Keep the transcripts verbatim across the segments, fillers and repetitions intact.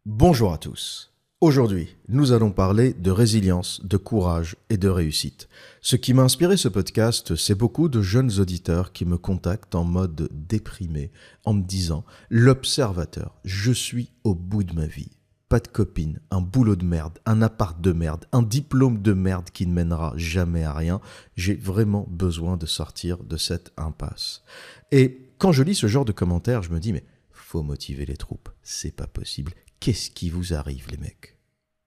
Bonjour à tous. Aujourd'hui, nous allons parler de résilience, de courage et de réussite. Ce qui m'a inspiré ce podcast, c'est beaucoup de jeunes auditeurs qui me contactent en mode déprimé, en me disant « L'observateur, je suis au bout de ma vie. Pas de copine, un boulot de merde, un appart de merde, un diplôme de merde qui ne mènera jamais à rien. J'ai vraiment besoin de sortir de cette impasse. » Et quand je lis ce genre de commentaires, je me dis « Mais faut motiver les troupes, c'est pas possible. Qu'est-ce qui vous arrive, les mecs ? »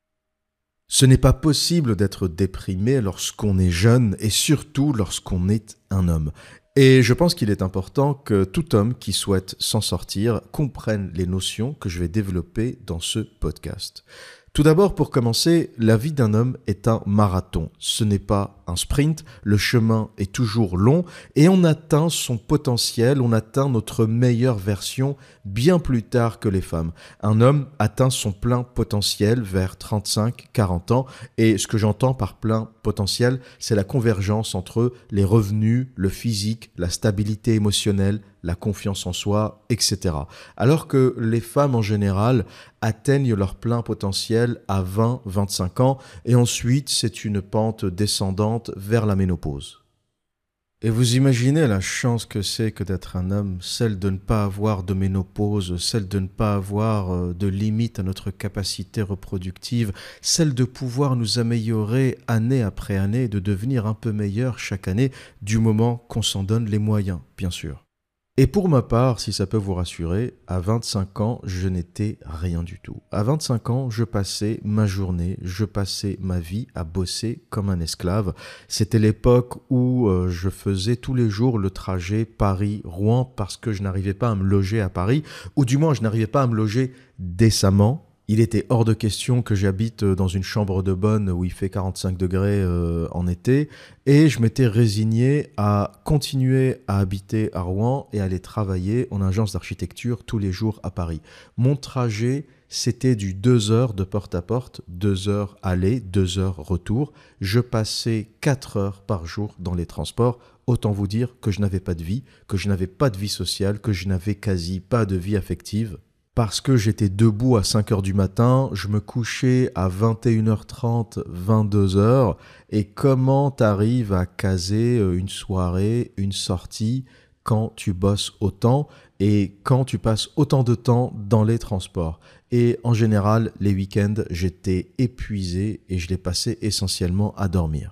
Ce n'est pas possible d'être déprimé lorsqu'on est jeune et surtout lorsqu'on est un homme. Et je pense qu'il est important que tout homme qui souhaite s'en sortir comprenne les notions que je vais développer dans ce podcast. Tout d'abord, pour commencer, la vie d'un homme est un marathon. Ce n'est pas un sprint, le chemin est toujours long et on atteint son potentiel, on atteint notre meilleure version bien plus tard que les femmes. Un homme atteint son plein potentiel vers trente-cinq à quarante ans et ce que j'entends par plein potentiel, c'est la convergence entre les revenus, le physique, la stabilité émotionnelle, la confiance en soi, et cetera. Alors que les femmes en général atteignent leur plein potentiel à vingt à vingt-cinq ans et ensuite c'est une pente descendante vers la ménopause. Et vous imaginez la chance que c'est que d'être un homme, celle de ne pas avoir de ménopause, celle de ne pas avoir de limite à notre capacité reproductive, celle de pouvoir nous améliorer année après année, de devenir un peu meilleur chaque année, du moment qu'on s'en donne les moyens, bien sûr. Et pour ma part, si ça peut vous rassurer, à vingt-cinq ans, je n'étais rien du tout. À vingt-cinq ans, je passais ma journée, je passais ma vie à bosser comme un esclave. C'était l'époque où euh, je faisais tous les jours le trajet Paris-Rouen parce que je n'arrivais pas à me loger à Paris, ou du moins je n'arrivais pas à me loger décemment. Il était hors de question que j'habite dans une chambre de bonne où il fait quarante-cinq degrés euh, en été et je m'étais résigné à continuer à habiter à Rouen et à aller travailler en agence d'architecture tous les jours à Paris. Mon trajet, c'était du deux heures de porte à porte, deux heures aller, deux heures retour. Je passais quatre heures par jour dans les transports. Autant vous dire que je n'avais pas de vie, que je n'avais pas de vie sociale, que je n'avais quasi pas de vie affective. Parce que j'étais debout à cinq heures du matin, je me couchais à vingt et une heures trente, vingt-deux heures. Et comment t'arrives à caser une soirée, une sortie, quand tu bosses autant et quand tu passes autant de temps dans les transports ? Et en général, les week-ends, j'étais épuisé et je les passais essentiellement à dormir.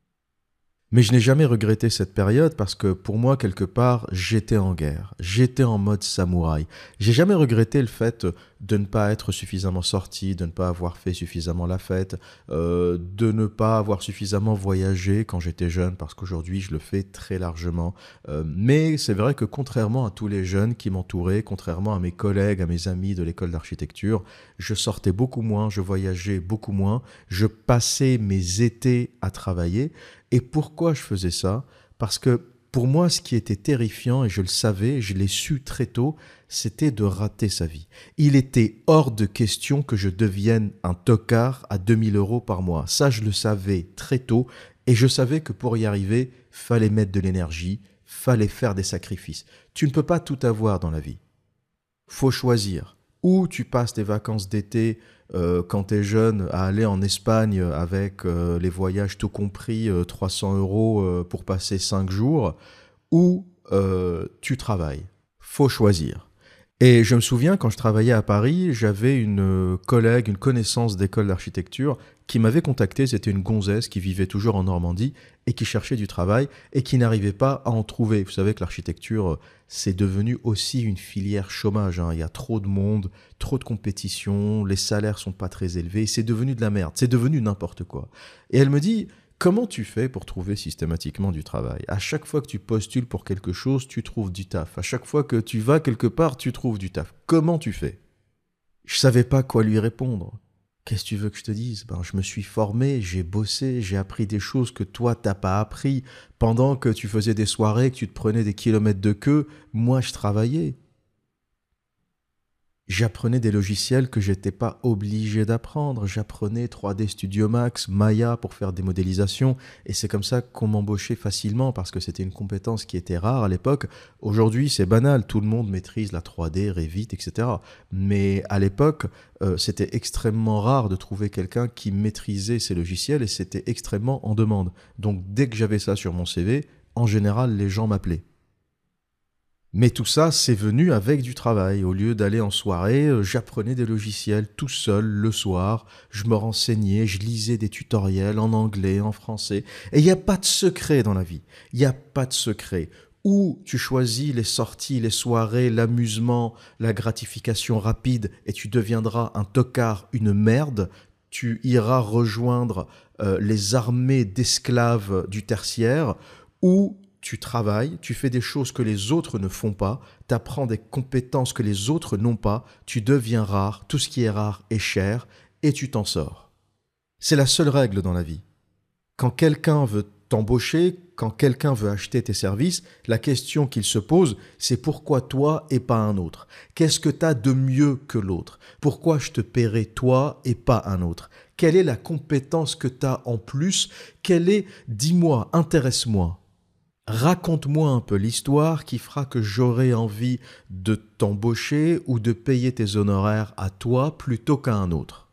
Mais je n'ai jamais regretté cette période parce que pour moi, quelque part, j'étais en guerre. J'étais en mode samouraï. J'ai jamais regretté le fait de ne pas être suffisamment sorti, de ne pas avoir fait suffisamment la fête, euh, de ne pas avoir suffisamment voyagé quand j'étais jeune parce qu'aujourd'hui, je le fais très largement. Euh, mais c'est vrai que contrairement à tous les jeunes qui m'entouraient, contrairement à mes collègues, à mes amis de l'école d'architecture, je sortais beaucoup moins, je voyageais beaucoup moins, je passais mes étés à travailler. Et pourquoi je faisais ça ? Parce que pour moi, ce qui était terrifiant, et je le savais, je l'ai su très tôt, c'était de rater sa vie. Il était hors de question que je devienne un tocard à deux mille euros par mois. Ça, je le savais très tôt, et je savais que pour y arriver, fallait mettre de l'énergie, fallait faire des sacrifices. Tu ne peux pas tout avoir dans la vie. Faut choisir. Ou tu passes tes vacances d'été euh, quand tu es jeune à aller en Espagne avec euh, les voyages tout compris, euh, trois cents euros euh, pour passer cinq jours, ou euh, tu travailles. Faut choisir. Et je me souviens, quand je travaillais à Paris, j'avais une collègue, une connaissance d'école d'architecture qui m'avait contacté. C'était une gonzesse qui vivait toujours en Normandie et qui cherchait du travail et qui n'arrivait pas à en trouver. Vous savez que l'architecture, c'est devenu aussi une filière chômage, hein. Il y a trop de monde, trop de compétition, les salaires sont pas très élevés. C'est devenu de la merde, c'est devenu n'importe quoi. Et elle me dit... Comment tu fais pour trouver systématiquement du travail ? À chaque fois que tu postules pour quelque chose, tu trouves du taf. À chaque fois que tu vas quelque part, tu trouves du taf. Comment tu fais ? Je savais pas quoi lui répondre. Qu'est-ce que tu veux que je te dise ? Ben, je me suis formé, j'ai bossé, j'ai appris des choses que toi, t'as pas appris. Pendant que tu faisais des soirées, que tu te prenais des kilomètres de queue, moi, je travaillais. J'apprenais des logiciels que j'étais pas obligé d'apprendre. J'apprenais trois D Studio Max, Maya pour faire des modélisations. Et c'est comme ça qu'on m'embauchait facilement parce que c'était une compétence qui était rare à l'époque. Aujourd'hui, c'est banal. Tout le monde maîtrise la trois D, Revit, et cetera. Mais à l'époque, euh, c'était extrêmement rare de trouver quelqu'un qui maîtrisait ces logiciels et c'était extrêmement en demande. Donc, dès que j'avais ça sur mon C V, en général, les gens m'appelaient. Mais tout ça, c'est venu avec du travail. Au lieu d'aller en soirée, euh, j'apprenais des logiciels tout seul le soir. Je me renseignais, je lisais des tutoriels en anglais, en français. Et il n'y a pas de secret dans la vie. Il n'y a pas de secret. Ou tu choisis les sorties, les soirées, l'amusement, la gratification rapide et tu deviendras un tocard, une merde. Tu iras rejoindre euh, les armées d'esclaves du tertiaire. Ou tu travailles, tu fais des choses que les autres ne font pas, tu apprends des compétences que les autres n'ont pas, tu deviens rare, tout ce qui est rare est cher, et tu t'en sors. C'est la seule règle dans la vie. Quand quelqu'un veut t'embaucher, quand quelqu'un veut acheter tes services, la question qu'il se pose, c'est pourquoi toi et pas un autre? Qu'est-ce que tu as de mieux que l'autre? Pourquoi je te paierai toi et pas un autre? Quelle est la compétence que tu as en plus? Quelle est, dis-moi, intéresse-moi. Raconte-moi un peu l'histoire qui fera que j'aurai envie de t'embaucher ou de payer tes honoraires à toi plutôt qu'à un autre.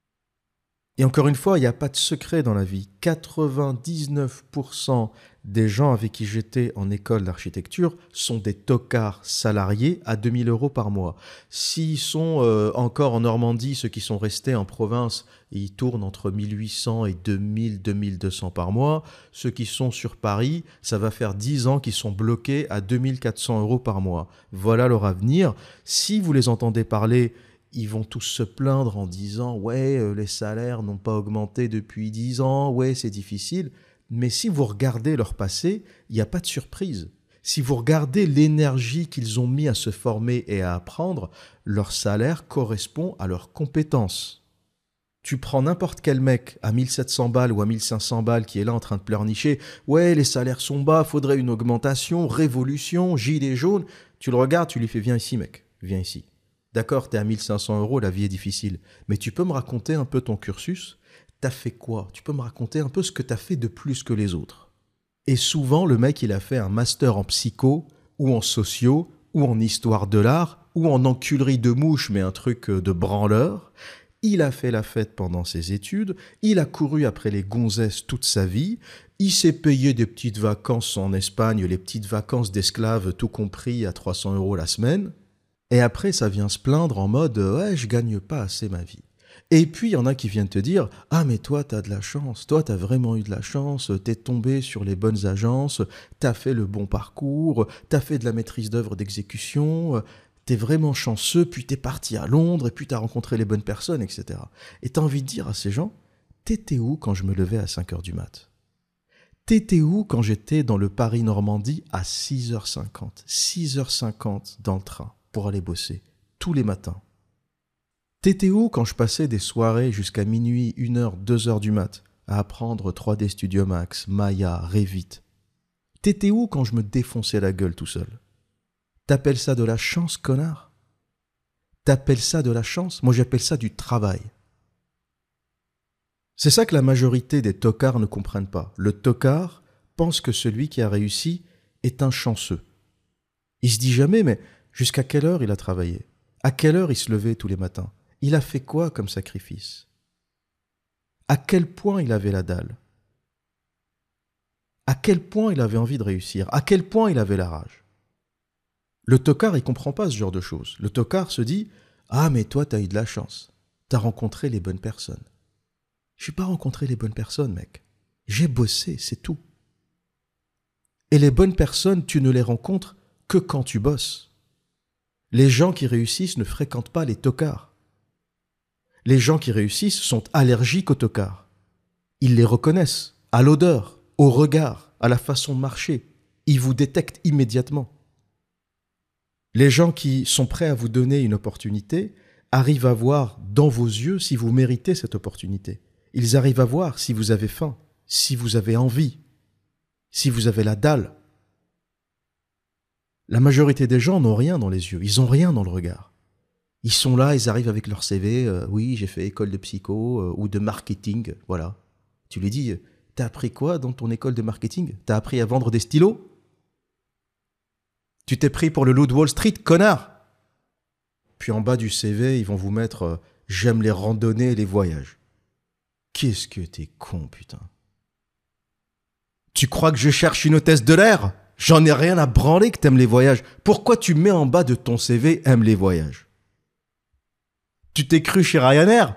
Et encore une fois, il n'y a pas de secret dans la vie. quatre-vingt-dix-neuf pour cent des gens avec qui j'étais en école d'architecture sont des tocards salariés à deux mille euros par mois. S'ils sont euh, encore en Normandie, ceux qui sont restés en province, ils tournent entre mille huit cents et deux mille, deux mille deux cents par mois. Ceux qui sont sur Paris, ça va faire dix ans qu'ils sont bloqués à deux mille quatre cents euros par mois. Voilà leur avenir. Si vous les entendez parler, ils vont tous se plaindre en disant « Ouais, euh, les salaires n'ont pas augmenté depuis dix ans, ouais, c'est difficile. » Mais si vous regardez leur passé, il n'y a pas de surprise. Si vous regardez l'énergie qu'ils ont mis à se former et à apprendre, leur salaire correspond à leurs compétences. Tu prends n'importe quel mec à mille sept cents balles ou à mille cinq cents balles qui est là en train de pleurnicher « Ouais, les salaires sont bas, faudrait une augmentation, révolution, gilet jaune. » Tu le regardes, tu lui fais « Viens ici, mec, viens ici. » D'accord, t'es à mille cinq cents euros, la vie est difficile. Mais tu peux me raconter un peu ton cursus? T'as fait quoi? Tu peux me raconter un peu ce que t'as fait de plus que les autres? Et souvent, le mec, il a fait un master en psycho, ou en socio, ou en histoire de l'art, ou en enculerie de mouche, mais un truc de branleur. Il a fait la fête pendant ses études, il a couru après les gonzesses toute sa vie, il s'est payé des petites vacances en Espagne, les petites vacances d'esclaves tout compris à trois cents euros la semaine. Et après, ça vient se plaindre en mode « Ouais, je gagne pas assez ma vie ». Et puis, il y en a qui viennent te dire « Ah, mais toi, t'as de la chance. Toi, t'as vraiment eu de la chance. T'es tombé sur les bonnes agences. T'as fait le bon parcours. T'as fait de la maîtrise d'œuvre d'exécution. T'es vraiment chanceux. Puis t'es parti à Londres. Et puis t'as rencontré les bonnes personnes, et cetera » Et t'as envie de dire à ces gens « T'étais où quand je me levais à cinq heures du mat'? T'étais où quand j'étais dans le Paris-Normandie à six heures cinquante? six heures cinquante dans le train pour aller bosser, tous les matins. T'étais où quand je passais des soirées jusqu'à minuit, une heure, deux heures du mat, à apprendre trois D Studio Max, Maya, Revit? T'étais où quand je me défonçais la gueule tout seul? T'appelles ça de la chance, connard? T'appelles ça de la chance? Moi, j'appelle ça du travail. C'est ça que la majorité des tocards ne comprennent pas. Le tocard pense que celui qui a réussi est un chanceux. Il se dit jamais, mais jusqu'à quelle heure il a travaillé? À quelle heure il se levait tous les matins? Il a fait quoi comme sacrifice? À quel point il avait la dalle? À quel point il avait envie de réussir? À quel point il avait la rage? Le tocard, il comprend pas ce genre de choses. Le tocard se dit « Ah, mais toi, t'as eu de la chance. T'as rencontré les bonnes personnes. » J'ai pas rencontré les bonnes personnes, mec. J'ai bossé, c'est tout. Et les bonnes personnes, tu ne les rencontres que quand tu bosses. Les gens qui réussissent ne fréquentent pas les tocards. Les gens qui réussissent sont allergiques aux tocards. Ils les reconnaissent, à l'odeur, au regard, à la façon de marcher. Ils vous détectent immédiatement. Les gens qui sont prêts à vous donner une opportunité arrivent à voir dans vos yeux si vous méritez cette opportunité. Ils arrivent à voir si vous avez faim, si vous avez envie, si vous avez la dalle. La majorité des gens n'ont rien dans les yeux, ils n'ont rien dans le regard. Ils sont là, ils arrivent avec leur C V. Euh, oui, j'ai fait école de psycho euh, ou de marketing. Voilà. Tu lui dis, t'as appris quoi dans ton école de marketing? T'as appris à vendre des stylos? Tu t'es pris pour le loup de Wall Street, connard? Puis en bas du C V, ils vont vous mettre euh, j'aime les randonnées et les voyages. Qu'est-ce que t'es con, putain. Tu crois que je cherche une hôtesse de l'air? J'en ai rien à branler que t'aimes les voyages. Pourquoi tu mets en bas de ton C V aime les voyages? Tu t'es cru chez Ryanair?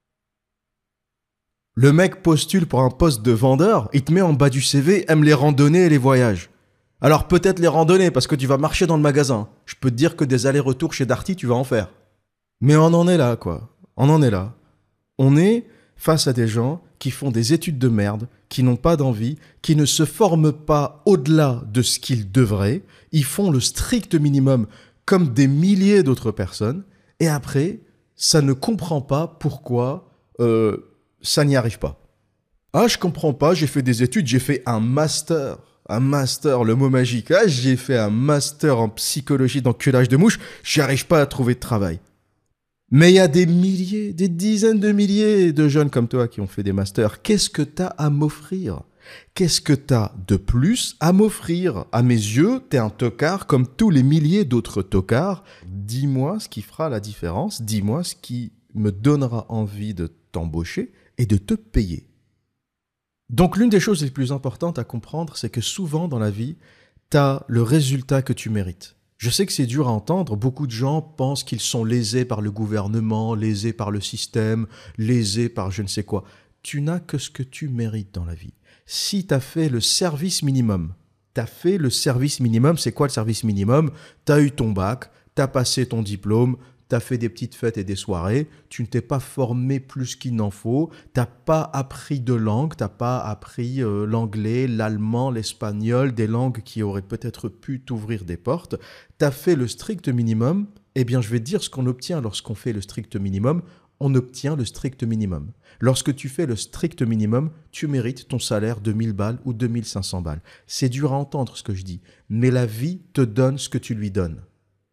Le mec postule pour un poste de vendeur, il te met en bas du C V aime les randonnées et les voyages. Alors peut-être les randonnées parce que tu vas marcher dans le magasin. Je peux te dire que des allers-retours chez Darty, tu vas en faire. Mais on en est là, quoi. On en est là. On est face à des gens qui font des études de merde, qui n'ont pas d'envie, qui ne se forment pas au-delà de ce qu'ils devraient. Ils font le strict minimum comme des milliers d'autres personnes. Et après, ça ne comprend pas pourquoi euh, ça n'y arrive pas. Ah, je comprends pas, j'ai fait des études, j'ai fait un master. Un master, le mot magique. Ah, j'ai fait un master en psychologie d'enculage de mouches, j'arrive pas à trouver de travail. Mais il y a des milliers, des dizaines de milliers de jeunes comme toi qui ont fait des masters. Qu'est-ce que t'as à m'offrir? Qu'est-ce que t'as de plus à m'offrir? À mes yeux, t'es un tocard comme tous les milliers d'autres tocards. Dis-moi ce qui fera la différence. Dis-moi ce qui me donnera envie de t'embaucher et de te payer. Donc l'une des choses les plus importantes à comprendre, c'est que souvent dans la vie, t'as le résultat que tu mérites. Je sais que c'est dur à entendre, beaucoup de gens pensent qu'ils sont lésés par le gouvernement, lésés par le système, lésés par je ne sais quoi. Tu n'as que ce que tu mérites dans la vie. Si tu as fait le service minimum, tu as fait le service minimum, c'est quoi le service minimum? Tu as eu ton bac, tu as passé ton diplôme, tu as fait des petites fêtes et des soirées, tu ne t'es pas formé plus qu'il n'en faut, tu n'as pas appris de langue, tu n'as pas appris euh, l'anglais, l'allemand, l'espagnol, des langues qui auraient peut-être pu t'ouvrir des portes, tu as fait le strict minimum, eh bien je vais te dire ce qu'on obtient lorsqu'on fait le strict minimum, on obtient le strict minimum. Lorsque tu fais le strict minimum, tu mérites ton salaire de mille balles ou deux mille cinq cents balles. C'est dur à entendre ce que je dis, mais la vie te donne ce que tu lui donnes.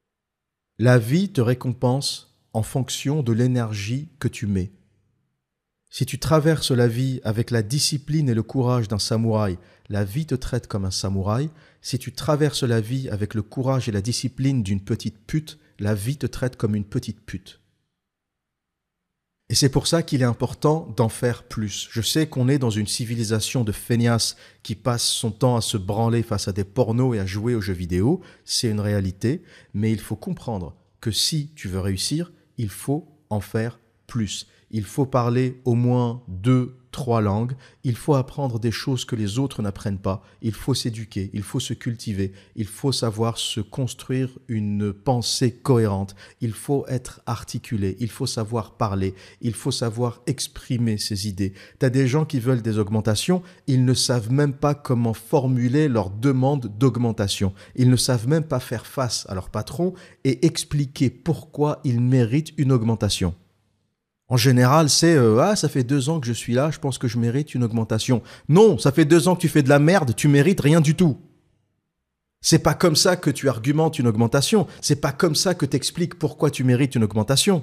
La vie te récompense en fonction de l'énergie que tu mets. Si tu traverses la vie avec la discipline et le courage d'un samouraï, la vie te traite comme un samouraï. Si tu traverses la vie avec le courage et la discipline d'une petite pute, la vie te traite comme une petite pute. Et c'est pour ça qu'il est important d'en faire plus. Je sais qu'on est dans une civilisation de feignasses qui passe son temps à se branler face à des pornos et à jouer aux jeux vidéo. C'est une réalité, mais il faut comprendre que si tu veux réussir, il faut en faire plus. Il faut parler au moins deux, trois langues. Il faut apprendre des choses que les autres n'apprennent pas. Il faut s'éduquer, il faut se cultiver. Il faut savoir se construire une pensée cohérente. Il faut être articulé. Il faut savoir parler. Il faut savoir exprimer ses idées. Tu as des gens qui veulent des augmentations. Ils ne savent même pas comment formuler leur demande d'augmentation. Ils ne savent même pas faire face à leur patron et expliquer pourquoi ils méritent une augmentation. En général, c'est euh, « Ah, ça fait deux ans que je suis là, je pense que je mérite une augmentation. » Non, ça fait deux ans que tu fais de la merde, tu mérites rien du tout. C'est pas comme ça que tu argumentes une augmentation. C'est pas comme ça que tu expliques pourquoi tu mérites une augmentation.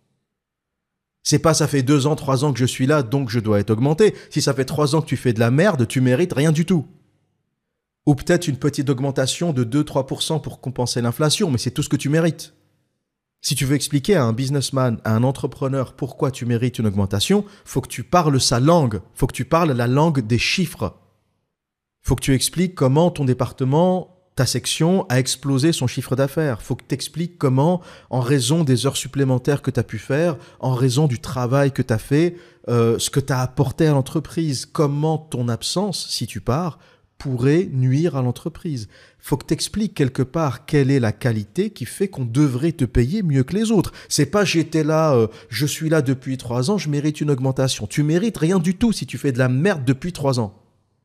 C'est pas « Ça fait deux ans, trois ans que je suis là, donc je dois être augmenté. » Si ça fait trois ans que tu fais de la merde, tu mérites rien du tout. Ou peut-être une petite augmentation de deux à trois pour cent pour compenser l'inflation, mais c'est tout ce que tu mérites. Si tu veux expliquer à un businessman, à un entrepreneur pourquoi tu mérites une augmentation, faut que tu parles sa langue, faut que tu parles la langue des chiffres. Faut que tu expliques comment ton département, ta section a explosé son chiffre d'affaires. Faut que tu expliques comment, en raison des heures supplémentaires que tu as pu faire, en raison du travail que tu as fait, euh, ce que tu as apporté à l'entreprise, comment ton absence, si tu pars, pourrait nuire à l'entreprise. Faut que tu expliques quelque part quelle est la qualité qui fait qu'on devrait te payer mieux que les autres. C'est pas j'étais là, euh, je suis là depuis trois ans, je mérite une augmentation. Tu mérites rien du tout si tu fais de la merde depuis trois ans.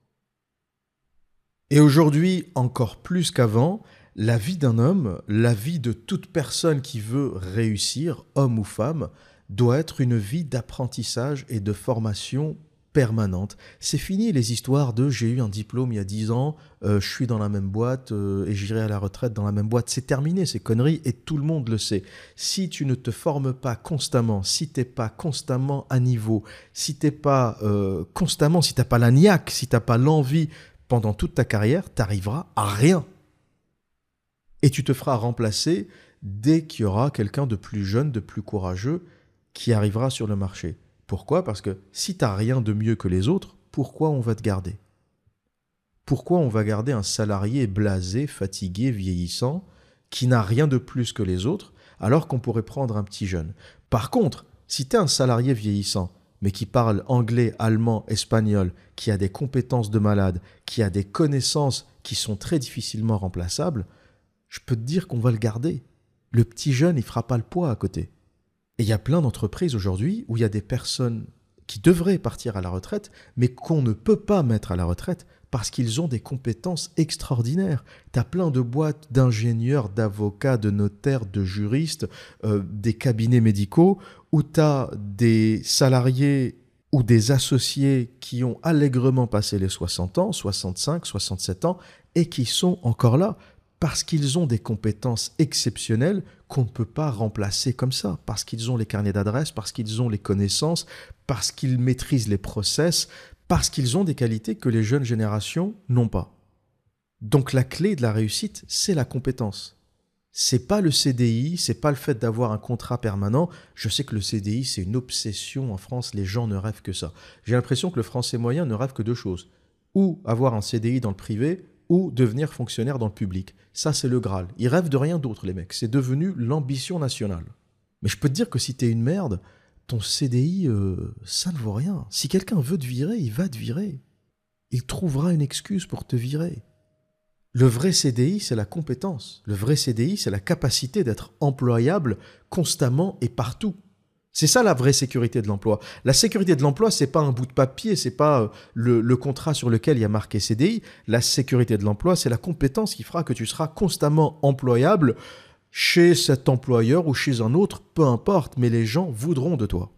Et aujourd'hui, encore plus qu'avant, la vie d'un homme, la vie de toute personne qui veut réussir, homme ou femme, doit être une vie d'apprentissage et de formation permanente. C'est fini les histoires de j'ai eu un diplôme il y a dix ans, euh, je suis dans la même boîte euh, et j'irai à la retraite dans la même boîte. C'est terminé ces conneries et tout le monde le sait. Si tu ne te formes pas constamment, si tu n'es pas constamment à niveau, si tu n'es pas euh, constamment, si tu n'as pas la niaque, si tu n'as pas l'envie pendant toute ta carrière, tu n'arriveras à rien. Et tu te feras remplacer dès qu'il y aura quelqu'un de plus jeune, de plus courageux qui arrivera sur le marché. Pourquoi ? Parce que si tu n'as rien de mieux que les autres, pourquoi on va te garder ? Pourquoi on va garder un salarié blasé, fatigué, vieillissant, qui n'a rien de plus que les autres, alors qu'on pourrait prendre un petit jeune ? Par contre, si tu es un salarié vieillissant, mais qui parle anglais, allemand, espagnol, qui a des compétences de malade, qui a des connaissances qui sont très difficilement remplaçables, je peux te dire qu'on va le garder. Le petit jeune, il ne fera pas le poids à côté. Et il y a plein d'entreprises aujourd'hui où il y a des personnes qui devraient partir à la retraite, mais qu'on ne peut pas mettre à la retraite parce qu'ils ont des compétences extraordinaires. Tu as plein de boîtes d'ingénieurs, d'avocats, de notaires, de juristes, euh, des cabinets médicaux, où tu as des salariés ou des associés qui ont allègrement passé les soixante ans, soixante-cinq, soixante-sept ans, et qui sont encore là. Parce qu'ils ont des compétences exceptionnelles qu'on ne peut pas remplacer comme ça, parce qu'ils ont les carnets d'adresses, parce qu'ils ont les connaissances, parce qu'ils maîtrisent les process, parce qu'ils ont des qualités que les jeunes générations n'ont pas. Donc la clé de la réussite, c'est la compétence. C'est pas le C D I, c'est pas le fait d'avoir un contrat permanent. Je sais que le C D I, c'est une obsession en France, les gens ne rêvent que ça. J'ai l'impression que le Français moyen ne rêve que deux choses. Ou avoir un C D I dans le privé, ou devenir fonctionnaire dans le public. Ça, c'est le Graal. Ils rêvent de rien d'autre, les mecs. C'est devenu l'ambition nationale. Mais je peux te dire que si t'es une merde, ton C D I, euh, ça ne vaut rien. Si quelqu'un veut te virer, il va te virer. Il trouvera une excuse pour te virer. Le vrai C D I, c'est la compétence. Le vrai C D I, c'est la capacité d'être employable constamment et partout. C'est ça la vraie sécurité de l'emploi. La sécurité de l'emploi, c'est pas un bout de papier, c'est pas le, le contrat sur lequel il y a marqué C D I. La sécurité de l'emploi, c'est la compétence qui fera que tu seras constamment employable chez cet employeur ou chez un autre, peu importe, mais les gens voudront de toi.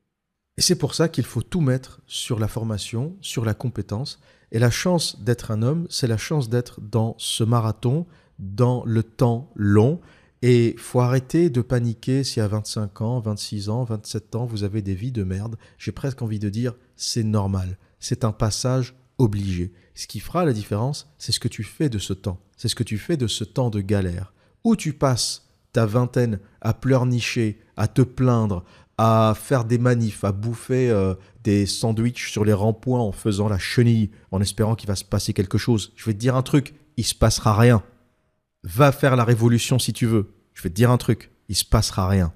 Et c'est pour ça qu'il faut tout mettre sur la formation, sur la compétence. Et la chance d'être un homme, c'est la chance d'être dans ce marathon, dans le temps long. Et il faut arrêter de paniquer si à vingt-cinq ans, vingt-six ans, vingt-sept ans, vous avez des vies de merde. J'ai presque envie de dire, c'est normal. C'est un passage obligé. Ce qui fera la différence, c'est ce que tu fais de ce temps. C'est ce que tu fais de ce temps de galère. Où tu passes ta vingtaine à pleurnicher, à te plaindre, à faire des manifs, à bouffer euh, des sandwichs sur les ronds-points en faisant la chenille, en espérant qu'il va se passer quelque chose. Je vais te dire un truc, il se passera rien. Va faire la révolution si tu veux. Je vais te dire un truc, il se passera rien.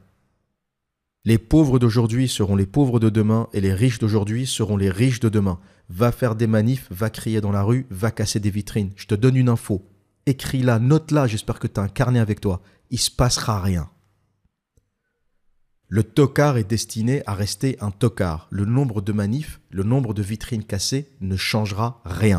Les pauvres d'aujourd'hui seront les pauvres de demain et les riches d'aujourd'hui seront les riches de demain. Va faire des manifs, va crier dans la rue, va casser des vitrines. Je te donne une info. Écris-la, note-la, j'espère que tu as un carnet avec toi. Il se passera rien. Le tocard est destiné à rester un tocard. Le nombre de manifs, le nombre de vitrines cassées ne changera rien.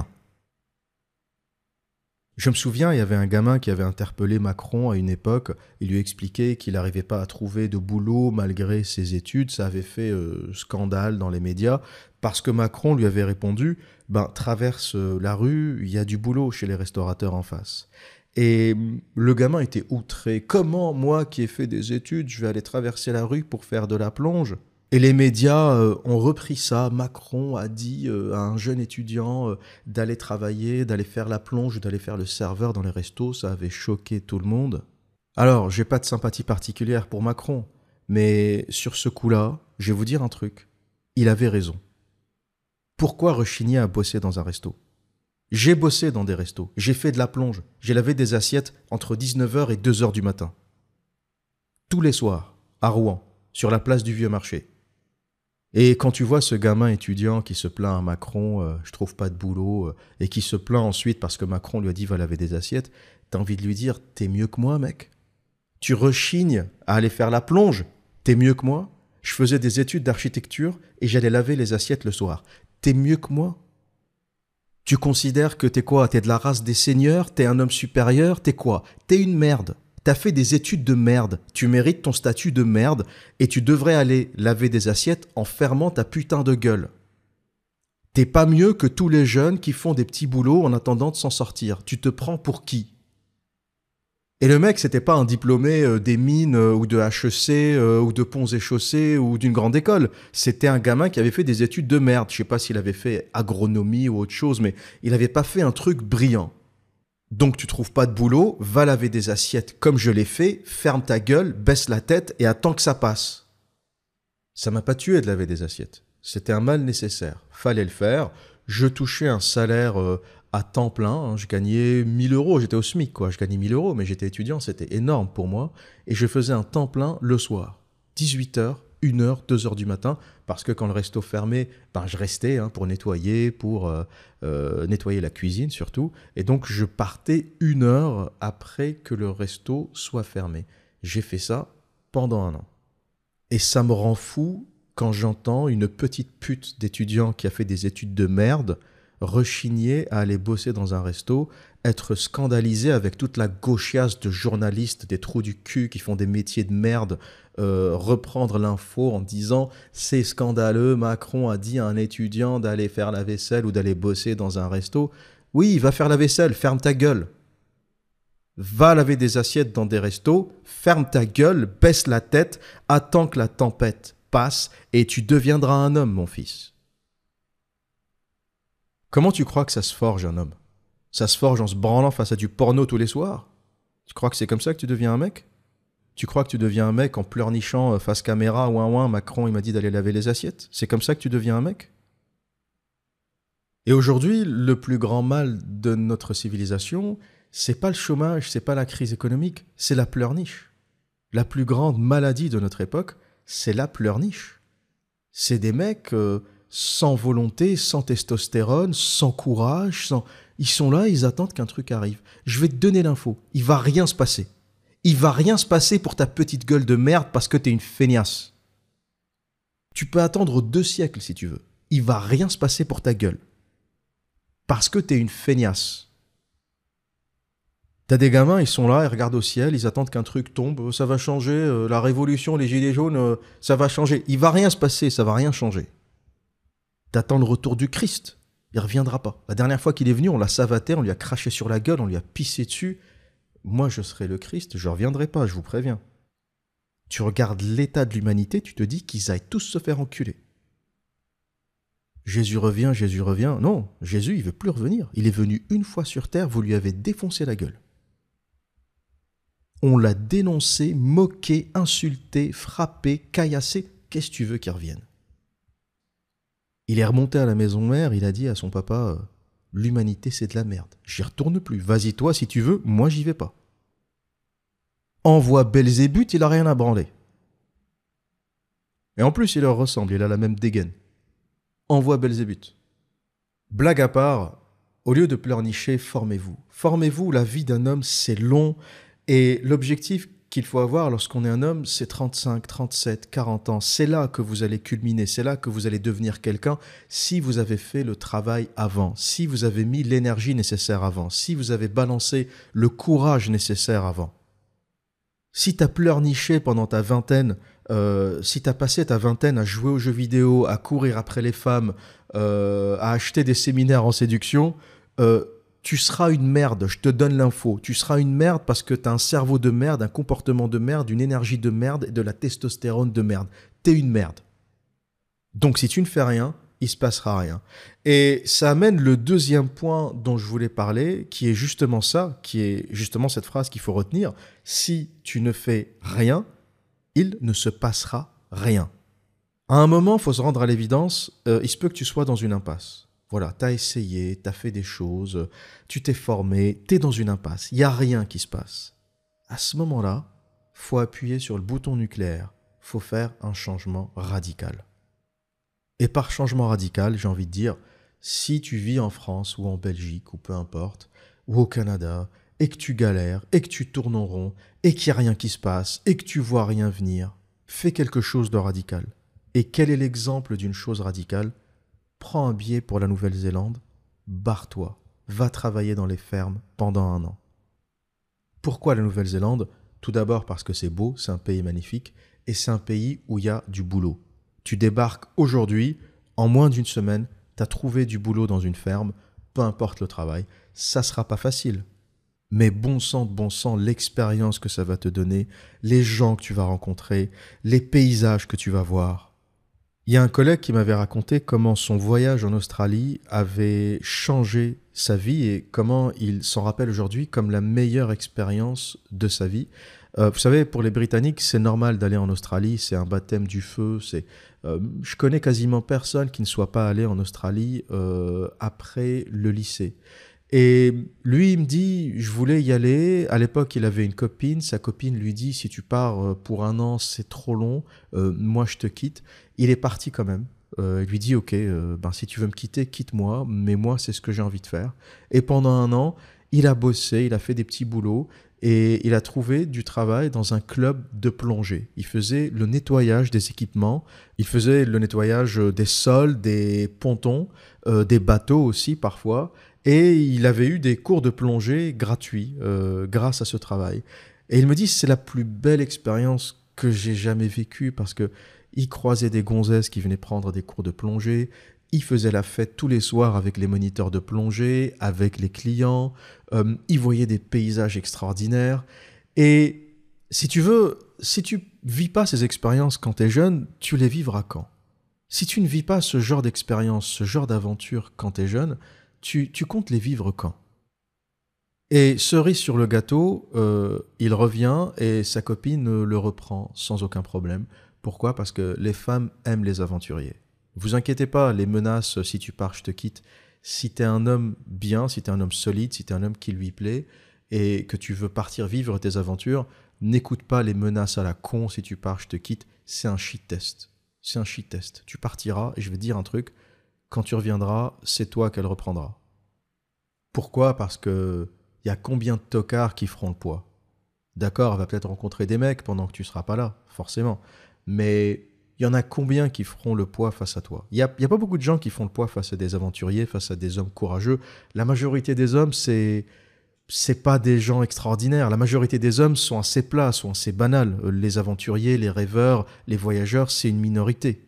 Je me souviens, il y avait un gamin qui avait interpellé Macron à une époque. Il lui expliquait qu'il n'arrivait pas à trouver de boulot malgré ses études. Ça avait fait euh, scandale dans les médias parce que Macron lui avait répondu ben, « Traverse la rue, il y a du boulot chez les restaurateurs en face ». Et le gamin était outré. « Comment, moi qui ai fait des études, je vais aller traverser la rue pour faire de la plonge ?» Et les médias euh, ont repris ça. Macron a dit euh, à un jeune étudiant euh, d'aller travailler, d'aller faire la plonge, d'aller faire le serveur dans les restos. Ça avait choqué tout le monde. Alors, j'ai pas de sympathie particulière pour Macron, mais sur ce coup-là, je vais vous dire un truc. Il avait raison. Pourquoi rechigner à bosser dans un resto ? J'ai bossé dans des restos, j'ai fait de la plonge, j'ai lavé des assiettes entre dix-neuf heures et deux heures du matin. Tous les soirs, à Rouen, sur la place du Vieux Marché. Et quand tu vois ce gamin étudiant qui se plaint à Macron, euh, je trouve pas de boulot, euh, et qui se plaint ensuite parce que Macron lui a dit va laver des assiettes, t'as envie de lui dire t'es mieux que moi, mec. Tu rechignes à aller faire la plonge, t'es mieux que moi. Je faisais des études d'architecture et j'allais laver les assiettes le soir. T'es mieux que moi. Tu considères que t'es quoi? T'es de la race des seigneurs? T'es un homme supérieur? T'es quoi? T'es une merde. T'as fait des études de merde, tu mérites ton statut de merde et tu devrais aller laver des assiettes en fermant ta putain de gueule. T'es pas mieux que tous les jeunes qui font des petits boulots en attendant de s'en sortir. Tu te prends pour qui? Et le mec, c'était pas un diplômé euh, des mines euh, ou de H E C euh, ou de Ponts et Chaussées ou d'une grande école. C'était un gamin qui avait fait des études de merde. Je sais pas s'il avait fait agronomie ou autre chose, mais il avait pas fait un truc brillant. Donc tu trouves pas de boulot, va laver des assiettes comme je l'ai fait, ferme ta gueule, baisse la tête et attends que ça passe. Ça m'a pas tué de laver des assiettes. C'était un mal nécessaire. Fallait le faire. Je touchais un salaire euh, à temps plein. Hein. Je gagnais mille euros. J'étais au SMIC, quoi. Je gagnais mille euros, mais j'étais étudiant. C'était énorme pour moi. Et je faisais un temps plein le soir. dix-huit heures, une heure, deux heures du matin. Parce que quand le resto fermait, ben, je restais hein, pour nettoyer, pour euh, euh, nettoyer la cuisine surtout. Et donc, je partais une heure après que le resto soit fermé. J'ai fait ça pendant un an. Et ça me rend fou quand j'entends une petite pute d'étudiant qui a fait des études de merde rechigner à aller bosser dans un resto, être scandalisé avec toute la gauchiasse de journalistes, des trous du cul qui font des métiers de merde, euh, reprendre l'info en disant « c'est scandaleux, Macron a dit à un étudiant d'aller faire la vaisselle ou d'aller bosser dans un resto ». Oui, il va faire la vaisselle, ferme ta gueule. Va laver des assiettes dans des restos, ferme ta gueule, baisse la tête, attends que la tempête passe et tu deviendras un homme, mon fils. Comment tu crois que ça se forge, un homme? Ça se forge en se branlant face à du porno tous les soirs? Tu crois que c'est comme ça que tu deviens un mec? Tu crois que tu deviens un mec en pleurnichant face caméra, ouin ouin, Macron il m'a dit d'aller laver les assiettes? C'est comme ça que tu deviens un mec? Et aujourd'hui, le plus grand mal de notre civilisation, c'est pas le chômage, c'est pas la crise économique, c'est la pleurniche. La plus grande maladie de notre époque, c'est la pleurniche. C'est des mecs euh, sans volonté, sans testostérone, sans courage, sans... Ils sont là, ils attendent qu'un truc arrive. Je vais te donner l'info, il va rien se passer. Il va rien se passer pour ta petite gueule de merde parce que t'es une feignasse. Tu peux attendre deux siècles si tu veux. Il va rien se passer pour ta gueule. Parce que t'es une feignasse. T'as des gamins, ils sont là, ils regardent au ciel, ils attendent qu'un truc tombe, ça va changer, euh, la révolution, les gilets jaunes, euh, ça va changer. Il va rien se passer, ça va rien changer. T'attends le retour du Christ, il reviendra pas. La dernière fois qu'il est venu, on l'a savaté, on lui a craché sur la gueule, on lui a pissé dessus. Moi, je serai le Christ, je reviendrai pas, je vous préviens. Tu regardes l'état de l'humanité, tu te dis qu'ils aillent tous se faire enculer. Jésus revient, Jésus revient. Non, Jésus, il veut plus revenir. Il est venu une fois sur terre, vous lui avez défoncé la gueule. On l'a dénoncé, moqué, insulté, frappé, caillassé. Qu'est-ce que tu veux qu'il revienne? Il est remonté à la maison mère, il a dit à son papa, « L'humanité, c'est de la merde. J'y retourne plus. Vas-y toi si tu veux, moi j'y vais pas. » Envoie Belzébuth, il a rien à branler. Et en plus, il leur ressemble, il a la même dégaine. Envoie Belzébuth. Blague à part, au lieu de pleurnicher, formez-vous. Formez-vous, la vie d'un homme, c'est long. Et l'objectif qu'il faut avoir lorsqu'on est un homme, c'est trente-cinq, trente-sept, quarante ans. C'est là que vous allez culminer, c'est là que vous allez devenir quelqu'un si vous avez fait le travail avant, si vous avez mis l'énergie nécessaire avant, si vous avez balancé le courage nécessaire avant. Si tu as pleurniché pendant ta vingtaine, euh, si tu as passé ta vingtaine à jouer aux jeux vidéo, à courir après les femmes, euh, à acheter des séminaires en séduction, euh, tu seras une merde, je te donne l'info. Tu seras une merde parce que tu as un cerveau de merde, un comportement de merde, une énergie de merde et de la testostérone de merde. T'es une merde. Donc si tu ne fais rien, il se passera rien. Et ça amène le deuxième point dont je voulais parler, qui est justement ça, qui est justement cette phrase qu'il faut retenir. Si tu ne fais rien, il ne se passera rien. À un moment, il faut se rendre à l'évidence, euh, il se peut que tu sois dans une impasse. Voilà, t'as essayé, t'as fait des choses, tu t'es formé, t'es dans une impasse, il n'y a rien qui se passe. À ce moment-là, faut appuyer sur le bouton nucléaire, faut faire un changement radical. Et par changement radical, j'ai envie de dire, si tu vis en France ou en Belgique ou peu importe, ou au Canada, et que tu galères, et que tu tournes en rond, et qu'il n'y a rien qui se passe, et que tu vois rien venir, fais quelque chose de radical. Et quel est l'exemple d'une chose radicale ? Prends un billet pour la Nouvelle-Zélande, barre-toi, va travailler dans les fermes pendant un an. Pourquoi la Nouvelle-Zélande ? Tout d'abord parce que c'est beau, c'est un pays magnifique, et c'est un pays où il y a du boulot. Tu débarques aujourd'hui, en moins d'une semaine, tu as trouvé du boulot dans une ferme, peu importe le travail, ça sera pas facile. Mais bon sang de bon sang, l'expérience que ça va te donner, les gens que tu vas rencontrer, les paysages que tu vas voir. Il y a un collègue qui m'avait raconté comment son voyage en Australie avait changé sa vie et comment il s'en rappelle aujourd'hui comme la meilleure expérience de sa vie. Euh, vous savez, pour les Britanniques, c'est normal d'aller en Australie, c'est un baptême du feu. C'est, euh, je connais quasiment personne qui ne soit pas allé en Australie euh, après le lycée. Et lui, il me dit, je voulais y aller. À l'époque, il avait une copine. Sa copine lui dit, si tu pars pour un an, c'est trop long. Euh, moi, je te quitte. Il est parti quand même. Euh, il lui dit, ok, euh, ben, si tu veux me quitter, quitte-moi. Mais moi, c'est ce que j'ai envie de faire. Et pendant un an, il a bossé, il a fait des petits boulots. Et il a trouvé du travail dans un club de plongée. Il faisait le nettoyage des équipements. Il faisait le nettoyage des sols, des pontons, euh, des bateaux aussi parfois. Et il avait eu des cours de plongée gratuits euh, grâce à ce travail. Et il me dit, c'est la plus belle expérience que j'ai jamais vécue parce que il croisait des gonzesses qui venaient prendre des cours de plongée. Il faisait la fête tous les soirs avec les moniteurs de plongée, avec les clients. Euh, il voyait des paysages extraordinaires. Et si tu veux, si tu vis pas ces expériences quand tu es jeune, tu les vivras quand? Si tu ne vis pas ce genre d'expérience, ce genre d'aventure quand tu es jeune, Tu, tu comptes les vivre quand? Et cerise sur le gâteau, euh, il revient et sa copine le reprend sans aucun problème. Pourquoi? Parce que les femmes aiment les aventuriers. Vous inquiétez pas, les menaces, si tu pars, je te quitte. Si t'es un homme bien, si t'es un homme solide, si t'es un homme qui lui plaît et que tu veux partir vivre tes aventures, n'écoute pas les menaces à la con, si tu pars, je te quitte. C'est un shit test. C'est un shit test. Tu partiras et je vais te dire un truc. Quand tu reviendras, c'est toi qu'elle reprendra. Pourquoi? Parce que il y a combien de tocards qui feront le poids? D'accord, elle va peut-être rencontrer des mecs pendant que tu seras pas là, forcément. Mais il y en a combien qui feront le poids face à toi? Il y a, il y a pas beaucoup de gens qui font le poids face à des aventuriers, face à des hommes courageux. La majorité des hommes, c'est c'est pas des gens extraordinaires. La majorité des hommes sont assez plats, sont assez banals. Les aventuriers, les rêveurs, les voyageurs, c'est une minorité.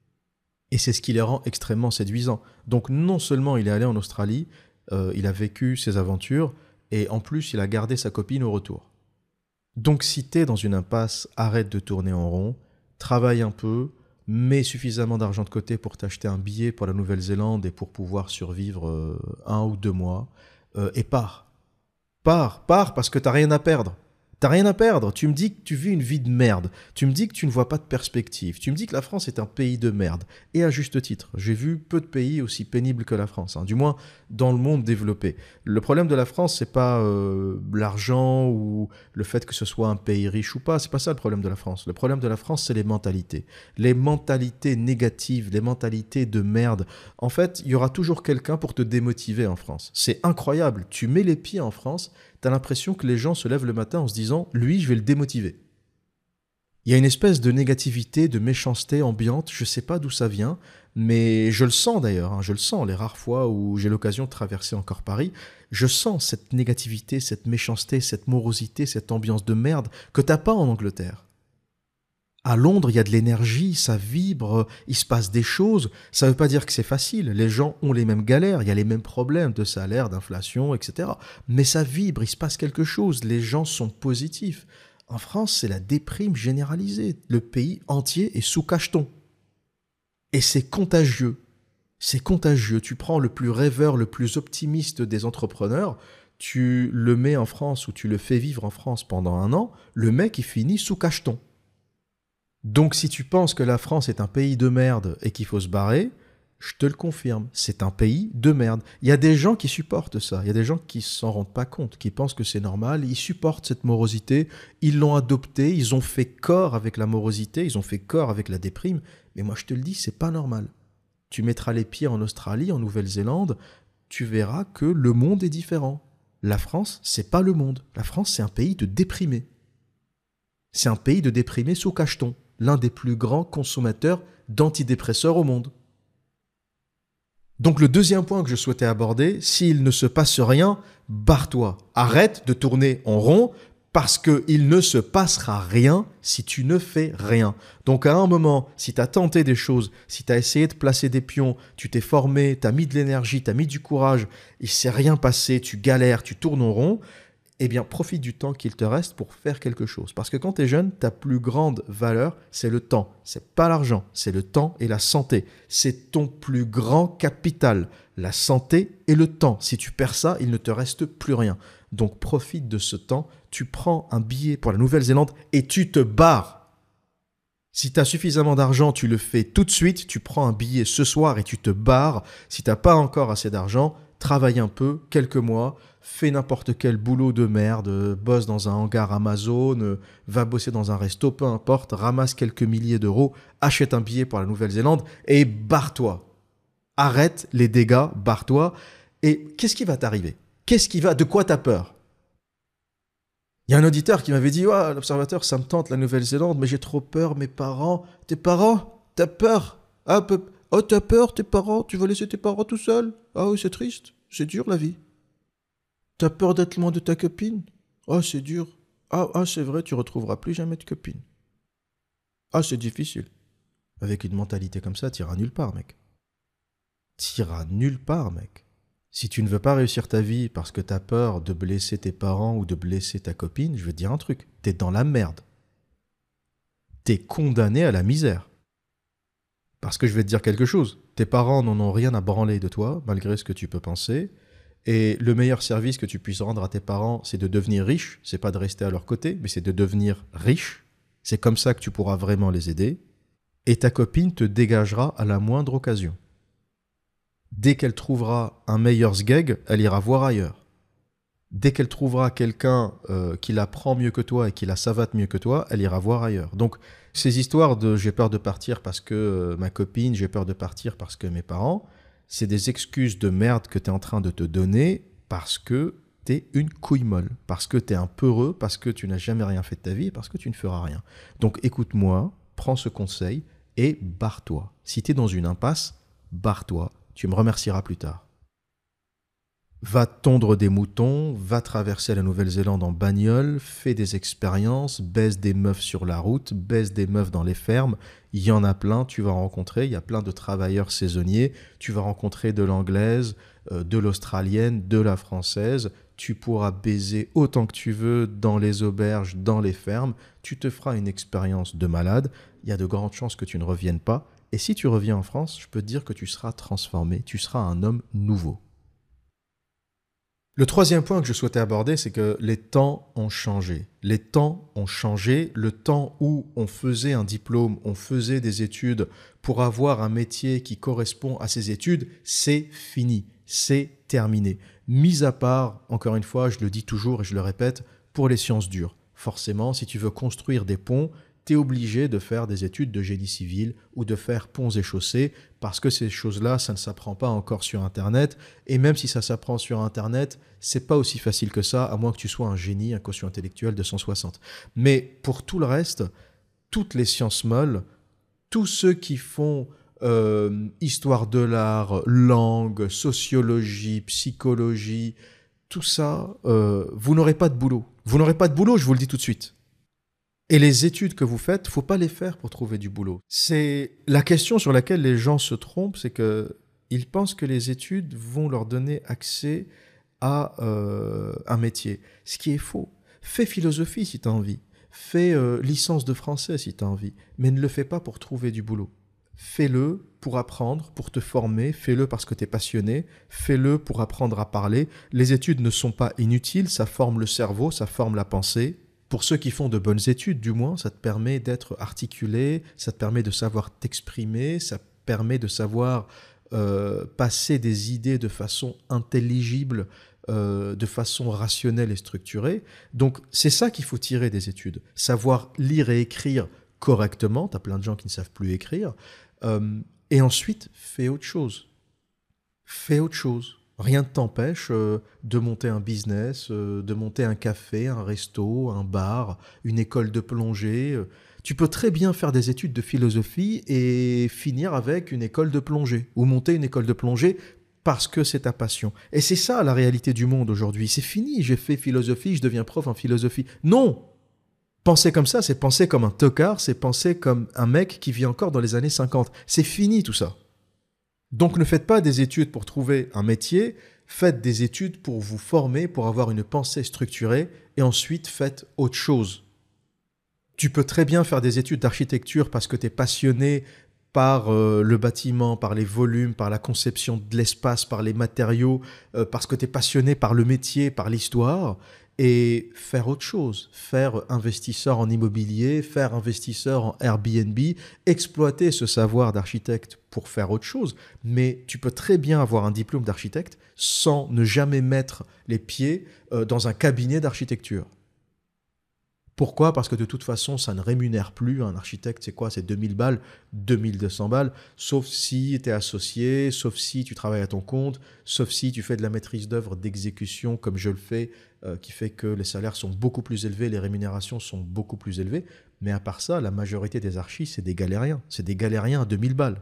Et c'est ce qui les rend extrêmement séduisants. Donc non seulement il est allé en Australie, euh, il a vécu ses aventures, et en plus il a gardé sa copine au retour. Donc si t'es dans une impasse, arrête de tourner en rond, travaille un peu, mets suffisamment d'argent de côté pour t'acheter un billet pour la Nouvelle-Zélande et pour pouvoir survivre euh, un ou deux mois, euh, et pars. Pars, pars parce que t'as rien à perdre. T'as rien à perdre. Tu me dis que tu vis une vie de merde. Tu me dis que tu ne vois pas de perspective. Tu me dis que la France est un pays de merde. Et à juste titre. J'ai vu peu de pays aussi pénibles que la France. Hein. Du moins, dans le monde développé. Le problème de la France, c'est pas euh, l'argent ou le fait que ce soit un pays riche ou pas. C'est pas ça le problème de la France. Le problème de la France, c'est les mentalités. Les mentalités négatives, les mentalités de merde. En fait, il y aura toujours quelqu'un pour te démotiver en France. C'est incroyable. Tu mets les pieds en France, t'as l'impression que les gens se lèvent le matin en se disant « lui, je vais le démotiver ». Il y a une espèce de négativité, de méchanceté ambiante, je ne sais pas d'où ça vient, mais je le sens d'ailleurs, hein, je le sens les rares fois où j'ai l'occasion de traverser encore Paris, je sens cette négativité, cette méchanceté, cette morosité, cette ambiance de merde que t'as pas en Angleterre. À Londres, il y a de l'énergie, ça vibre, il se passe des choses. Ça ne veut pas dire que c'est facile. Les gens ont les mêmes galères, il y a les mêmes problèmes de salaire, d'inflation, et cetera. Mais ça vibre, il se passe quelque chose. Les gens sont positifs. En France, c'est la déprime généralisée. Le pays entier est sous cacheton. Et c'est contagieux. C'est contagieux. Tu prends le plus rêveur, le plus optimiste des entrepreneurs, tu le mets en France ou tu le fais vivre en France pendant un an, le mec, il finit sous cacheton. Donc si tu penses que la France est un pays de merde et qu'il faut se barrer, je te le confirme, c'est un pays de merde. Il y a des gens qui supportent ça, il y a des gens qui s'en rendent pas compte, qui pensent que c'est normal, ils supportent cette morosité, ils l'ont adoptée, ils ont fait corps avec la morosité, ils ont fait corps avec la déprime, mais moi je te le dis, c'est pas normal. Tu mettras les pieds en Australie, en Nouvelle-Zélande, tu verras que le monde est différent. La France, c'est pas le monde. La France, c'est un pays de déprimés. C'est un pays de déprimés sous cacheton. L'un des plus grands consommateurs d'antidépresseurs au monde. Donc le deuxième point que je souhaitais aborder, s'il ne se passe rien, barre-toi. Arrête de tourner en rond, Parce qu'il ne se passera rien si tu ne fais rien. Donc à un moment, si tu as tenté des choses, si tu as essayé de placer des pions, tu t'es formé, tu as mis de l'énergie, tu as mis du courage, il ne s'est rien passé, tu galères, tu tournes en rond, eh bien profite du temps qu'il te reste pour faire quelque chose. Parce que quand tu es jeune, ta plus grande valeur, c'est le temps. C'est pas l'argent, c'est le temps et la santé. C'est ton plus grand capital, la santé et le temps. Si tu perds ça, il ne te reste plus rien. Donc profite de ce temps, tu prends un billet pour la Nouvelle-Zélande et tu te barres. Si tu as suffisamment d'argent, tu le fais tout de suite, tu prends un billet ce soir et tu te barres. Si tu n'as pas encore assez d'argent, travaille un peu, quelques mois, fais n'importe quel boulot de merde, bosse dans un hangar Amazon, va bosser dans un resto, peu importe, ramasse quelques milliers d'euros, achète un billet pour la Nouvelle-Zélande et barre-toi. Arrête les dégâts, barre-toi. Et qu'est-ce qui va t'arriver ? Qu'est-ce qui va ? De quoi t'as peur ? Il y a un auditeur qui m'avait dit ouais, « l'observateur, ça me tente la Nouvelle-Zélande, mais j'ai trop peur, mes parents. » Tes parents ? T'as peur ? Ah, peu... Oh, t'as peur, tes parents ? Tu vas laisser tes parents tout seuls ? Ah oui, c'est triste. C'est dur, la vie. T'as peur d'être loin de ta copine ? Ah, c'est dur. Ah, ah, c'est vrai, tu retrouveras plus jamais de copine. Ah, c'est difficile. Avec une mentalité comme ça, t'iras nulle part, mec. T'iras nulle part, mec. Si tu ne veux pas réussir ta vie parce que tu as peur de blesser tes parents ou de blesser ta copine, je vais te dire un truc, t'es dans la merde. T'es condamné à la misère. Parce que je vais te dire quelque chose, tes parents n'en ont rien à branler de toi, malgré ce que tu peux penser, et le meilleur service que tu puisses rendre à tes parents, c'est de devenir riche, c'est pas de rester à leur côté, mais c'est de devenir riche. C'est comme ça que tu pourras vraiment les aider, et ta copine te dégagera à la moindre occasion. Dès qu'elle trouvera un meilleur sgeg, elle ira voir ailleurs. Dès qu'elle trouvera quelqu'un euh, qui la prend mieux que toi et qui la savate mieux que toi, elle ira voir ailleurs. Donc, ces histoires de « j'ai peur de partir parce que euh, ma copine, j'ai peur de partir parce que mes parents », c'est des excuses de merde que tu es en train de te donner parce que tu es une couille molle, parce que tu es un peureux, parce que tu n'as jamais rien fait de ta vie et parce que tu ne feras rien. Donc, écoute-moi, prends ce conseil et barre-toi. Si tu es dans une impasse, barre-toi. Tu me remercieras plus tard. Va tondre des moutons, va traverser la Nouvelle-Zélande en bagnole, fais des expériences, baise des meufs sur la route, baise des meufs dans les fermes. Il y en a plein, tu vas rencontrer. Il y a plein de travailleurs saisonniers. Tu vas rencontrer de l'anglaise, euh, de l'australienne, de la française. Tu pourras baiser autant que tu veux dans les auberges, dans les fermes. Tu te feras une expérience de malade. Il y a de grandes chances que tu ne reviennes pas. Et si tu reviens en France, je peux te dire que tu seras transformé, tu seras un homme nouveau. Le troisième point que je souhaitais aborder, c'est que les temps ont changé. Les temps ont changé. Le temps où on faisait un diplôme, on faisait des études pour avoir un métier qui correspond à ces études, c'est fini, c'est terminé. Mis à part, encore une fois, je le dis toujours et je le répète, pour les sciences dures. Forcément, si tu veux construire des ponts, tu es obligé de faire des études de génie civil ou de faire ponts et chaussées parce que ces choses-là, ça ne s'apprend pas encore sur Internet. Et même si ça s'apprend sur Internet, c'est pas aussi facile que ça, à moins que tu sois un génie, un quotient intellectuel de cent soixante. Mais pour tout le reste, toutes les sciences molles, tous ceux qui font euh, histoire de l'art, langue, sociologie, psychologie, tout ça, euh, vous n'aurez pas de boulot. Vous n'aurez pas de boulot, je vous le dis tout de suite. Et les études que vous faites, faut pas les faire pour trouver du boulot. C'est la question sur laquelle les gens se trompent, c'est que ils pensent que les études vont leur donner accès à euh, un métier. Ce qui est faux. Fais philosophie si tu as envie. Fais euh, licence de français si tu as envie. Mais ne le fais pas pour trouver du boulot. Fais-le pour apprendre, pour te former. Fais-le parce que tu es passionné. Fais-le pour apprendre à parler. Les études ne sont pas inutiles. Ça forme le cerveau, ça forme la pensée. Pour ceux qui font de bonnes études, du moins, ça te permet d'être articulé, ça te permet de savoir t'exprimer, ça permet de savoir euh, passer des idées de façon intelligible, euh, de façon rationnelle et structurée. Donc, c'est ça qu'il faut tirer des études. Savoir lire et écrire correctement, tu as plein de gens qui ne savent plus écrire, euh, et ensuite, fais autre chose. Fais autre chose. Rien ne t'empêche euh, de monter un business, euh, de monter un café, un resto, un bar, une école de plongée. Euh. Tu peux très bien faire des études de philosophie et finir avec une école de plongée ou monter une école de plongée parce que c'est ta passion. Et c'est ça la réalité du monde aujourd'hui. C'est fini, j'ai fait philosophie, je deviens prof en philosophie. Non! Penser comme ça, c'est penser comme un tocard, c'est penser comme un mec qui vit encore dans les années cinquante. C'est fini tout ça. Donc ne faites pas des études pour trouver un métier, faites des études pour vous former, pour avoir une pensée structurée, et ensuite faites autre chose. Tu peux très bien faire des études d'architecture parce que tu es passionné par euh, le bâtiment, par les volumes, par la conception de l'espace, par les matériaux, euh, parce que tu es passionné par le métier, par l'histoire, et faire autre chose, faire investisseur en immobilier, faire investisseur en Airbnb, exploiter ce savoir d'architecte pour faire autre chose. Mais tu peux très bien avoir un diplôme d'architecte sans ne jamais mettre les pieds euh, dans un cabinet d'architecture. Pourquoi ? Parce que de toute façon, ça ne rémunère plus. Un architecte, c'est quoi ? C'est deux mille balles, deux mille deux cents balles, sauf si tu es associé, sauf si tu travailles à ton compte, sauf si tu fais de la maîtrise d'œuvre d'exécution comme je le fais, euh, qui fait que les salaires sont beaucoup plus élevés, les rémunérations sont beaucoup plus élevées. Mais à part ça, la majorité des archis, c'est des galériens. C'est des galériens à deux mille balles.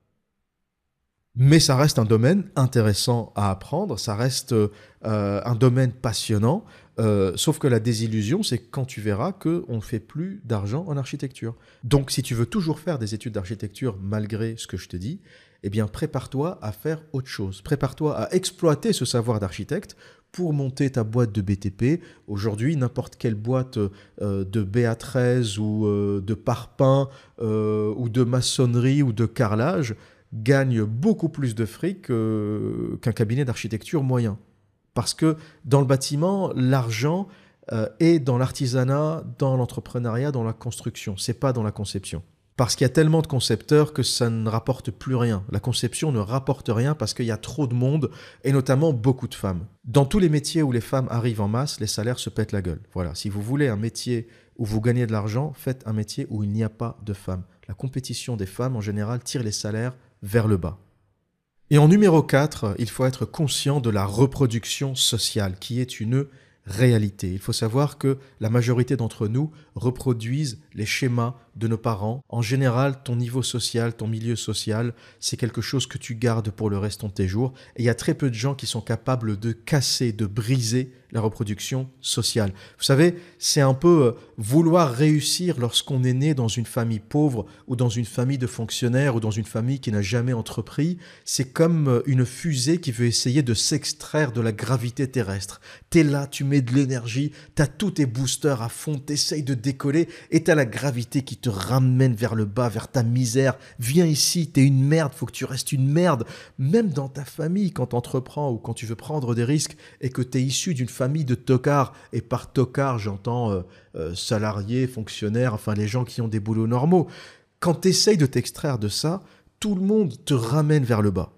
Mais ça reste un domaine intéressant à apprendre, ça reste euh, un domaine passionnant, euh, sauf que la désillusion, c'est quand tu verras qu'on ne fait plus d'argent en architecture. Donc si tu veux toujours faire des études d'architecture malgré ce que je te dis, eh bien prépare-toi à faire autre chose. Prépare-toi à exploiter ce savoir d'architecte pour monter ta boîte de B T P. Aujourd'hui, n'importe quelle boîte euh, de B A treize ou euh, de parpaing euh, ou de maçonnerie ou de carrelage gagne beaucoup plus de fric euh, qu'un cabinet d'architecture moyen. Parce que dans le bâtiment, l'argent euh, est dans l'artisanat, dans l'entrepreneuriat, dans la construction. C'est pas dans la conception. Parce qu'il y a tellement de concepteurs que ça ne rapporte plus rien. La conception ne rapporte rien parce qu'il y a trop de monde et notamment beaucoup de femmes. Dans tous les métiers où les femmes arrivent en masse, les salaires se pètent la gueule. Voilà. Si vous voulez un métier où vous gagnez de l'argent, faites un métier où il n'y a pas de femmes. La compétition des femmes, en général, tire les salaires vers le bas. Et en numéro quatre, il faut être conscient de la reproduction sociale, qui est une réalité. Il faut savoir que la majorité d'entre nous reproduisent les schémas de nos parents. En général, ton niveau social, ton milieu social, c'est quelque chose que tu gardes pour le restant de tes jours. Et il y a très peu de gens qui sont capables de casser, de briser la reproduction sociale. Vous savez, c'est un peu vouloir réussir lorsqu'on est né dans une famille pauvre ou dans une famille de fonctionnaires ou dans une famille qui n'a jamais entrepris. C'est comme une fusée qui veut essayer de s'extraire de la gravité terrestre. T'es là, tu mets de l'énergie, t'as tous tes boosters à fond, t'essayes de décoller et t'as la gravité qui te ramène vers le bas, vers ta misère. Viens ici, t'es une merde, faut que tu restes une merde. Même dans ta famille, quand t'entreprends ou quand tu veux prendre des risques et que t'es issu d'une famille de tocards, et par tocard, j'entends euh, euh, salariés, fonctionnaires, enfin les gens qui ont des boulots normaux. Quand t'essayes de t'extraire de ça, tout le monde te ramène vers le bas.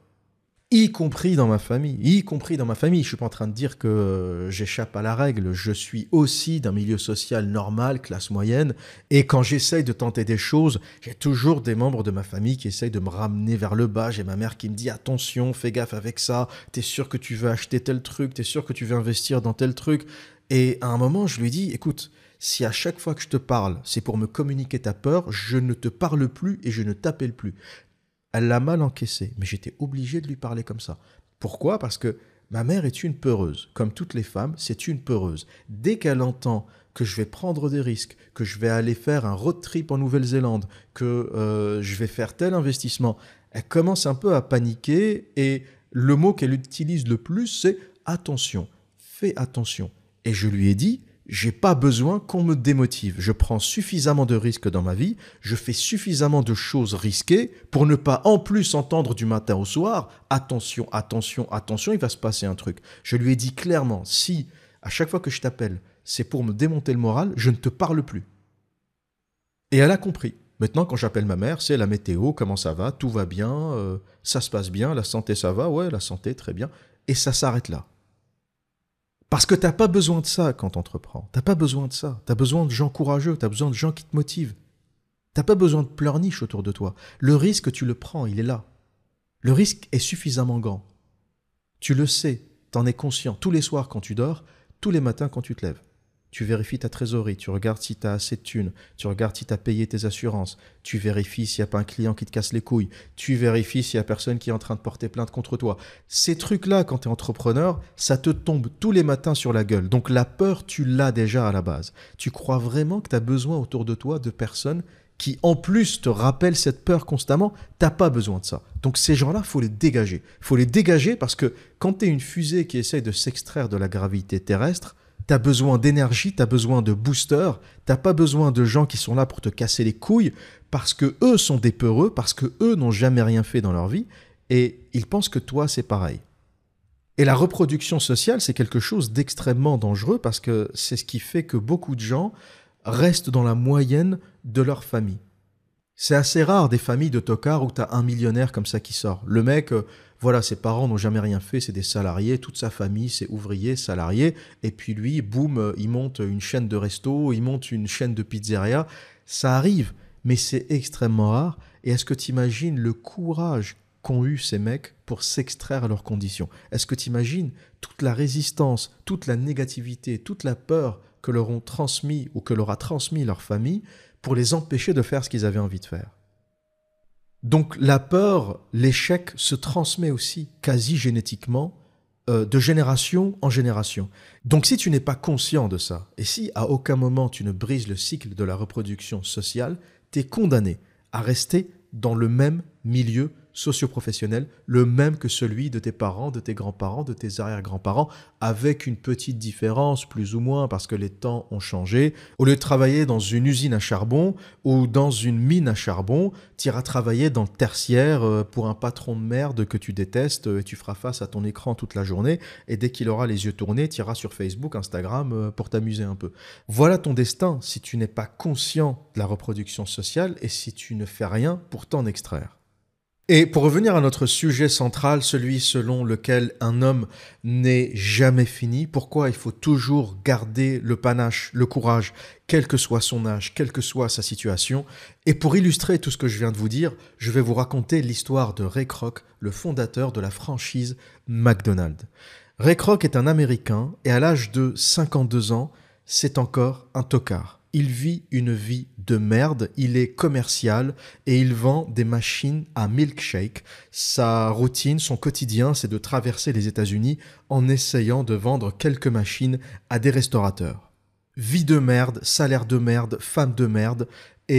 Y compris dans ma famille, y compris dans ma famille. Je suis pas en train de dire que euh, j'échappe à la règle. Je suis aussi d'un milieu social normal, classe moyenne. Et quand j'essaye de tenter des choses, j'ai toujours des membres de ma famille qui essayent de me ramener vers le bas. J'ai ma mère qui me dit « Attention, fais gaffe avec ça. T'es sûr que tu veux acheter tel truc. T'es sûr que tu veux investir dans tel truc. » Et à un moment, je lui dis « Écoute, si à chaque fois que je te parle, c'est pour me communiquer ta peur, je ne te parle plus et je ne t'appelle plus. » Elle l'a mal encaissé, mais j'étais obligé de lui parler comme ça. Pourquoi ? Parce que ma mère est une peureuse. Comme toutes les femmes, c'est une peureuse. Dès qu'elle entend que je vais prendre des risques, que je vais aller faire un road trip en Nouvelle-Zélande, que euh, je vais faire tel investissement, elle commence un peu à paniquer et le mot qu'elle utilise le plus, c'est « attention, fais attention ». Et je lui ai dit « j'ai pas besoin qu'on me démotive. Je prends suffisamment de risques dans ma vie, je fais suffisamment de choses risquées pour ne pas en plus entendre du matin au soir « attention, attention, attention, il va se passer un truc ». Je lui ai dit clairement « si à chaque fois que je t'appelle, c'est pour me démonter le moral, je ne te parle plus ». Et elle a compris. Maintenant, quand j'appelle ma mère, c'est la météo, comment ça va, tout va bien, euh, ça se passe bien, la santé ça va, ouais, la santé très bien. Et ça s'arrête là. Parce que t'as pas besoin de ça quand t'entreprends. T'as pas besoin de ça. T'as besoin de gens courageux. T'as besoin de gens qui te motivent. T'as pas besoin de pleurniches autour de toi. Le risque, tu le prends, il est là. Le risque est suffisamment grand. Tu le sais, t'en es conscient tous les soirs quand tu dors, tous les matins quand tu te lèves. Tu vérifies ta trésorerie, tu regardes si tu as assez de thunes, tu regardes si tu as payé tes assurances, tu vérifies s'il n'y a pas un client qui te casse les couilles, tu vérifies s'il n'y a personne qui est en train de porter plainte contre toi. Ces trucs-là, quand tu es entrepreneur, ça te tombe tous les matins sur la gueule. Donc la peur, tu l'as déjà à la base. Tu crois vraiment que tu as besoin autour de toi de personnes qui, en plus, te rappellent cette peur constamment? Tu n'as pas besoin de ça. Donc ces gens-là, il faut les dégager. Il faut les dégager parce que quand tu es une fusée qui essaye de s'extraire de la gravité terrestre, tu as besoin d'énergie, tu as besoin de boosters, tu n'as pas besoin de gens qui sont là pour te casser les couilles parce que eux sont des peureux, parce que eux n'ont jamais rien fait dans leur vie et ils pensent que toi, c'est pareil. Et la reproduction sociale, c'est quelque chose d'extrêmement dangereux parce que c'est ce qui fait que beaucoup de gens restent dans la moyenne de leur famille. C'est assez rare des familles de tocards où tu as un millionnaire comme ça qui sort. Le mec, euh, voilà, ses parents n'ont jamais rien fait, c'est des salariés, toute sa famille, c'est ouvriers, salariés, et puis lui, boum, euh, il monte une chaîne de resto, il monte une chaîne de pizzeria. Ça arrive, mais c'est extrêmement rare. Et est-ce que tu imagines le courage qu'ont eu ces mecs pour s'extraire à leurs conditions? Est-ce que tu imagines toute la résistance, toute la négativité, toute la peur que leur ont transmis ou que leur a transmis leur famille pour les empêcher de faire ce qu'ils avaient envie de faire? Donc la peur, l'échec se transmet aussi quasi génétiquement euh, de génération en génération. Donc si tu n'es pas conscient de ça, et si à aucun moment tu ne brises le cycle de la reproduction sociale, tu es condamné à rester dans le même milieu socio-professionnel, le même que celui de tes parents, de tes grands-parents, de tes arrière-grands-parents, avec une petite différence, plus ou moins, parce que les temps ont changé. Au lieu de travailler dans une usine à charbon ou dans une mine à charbon, tu iras travailler dans le tertiaire pour un patron de merde que tu détestes et tu feras face à ton écran toute la journée et dès qu'il aura les yeux tournés, tu iras sur Facebook, Instagram pour t'amuser un peu. Voilà ton destin si tu n'es pas conscient de la reproduction sociale et si tu ne fais rien pour t'en extraire. Et pour revenir à notre sujet central, celui selon lequel un homme n'est jamais fini, pourquoi il faut toujours garder le panache, le courage, quel que soit son âge, quelle que soit sa situation. Et pour illustrer tout ce que je viens de vous dire, je vais vous raconter l'histoire de Ray Kroc, le fondateur de la franchise McDonald's. Ray Kroc est un Américain et à l'âge de cinquante-deux ans, c'est encore un tocard. Il vit une vie de merde, il est commercial et il vend des machines à milkshake. Sa routine, son quotidien, c'est de traverser les États-Unis en essayant de vendre quelques machines à des restaurateurs. Vie de merde, salaire de merde, femme de merde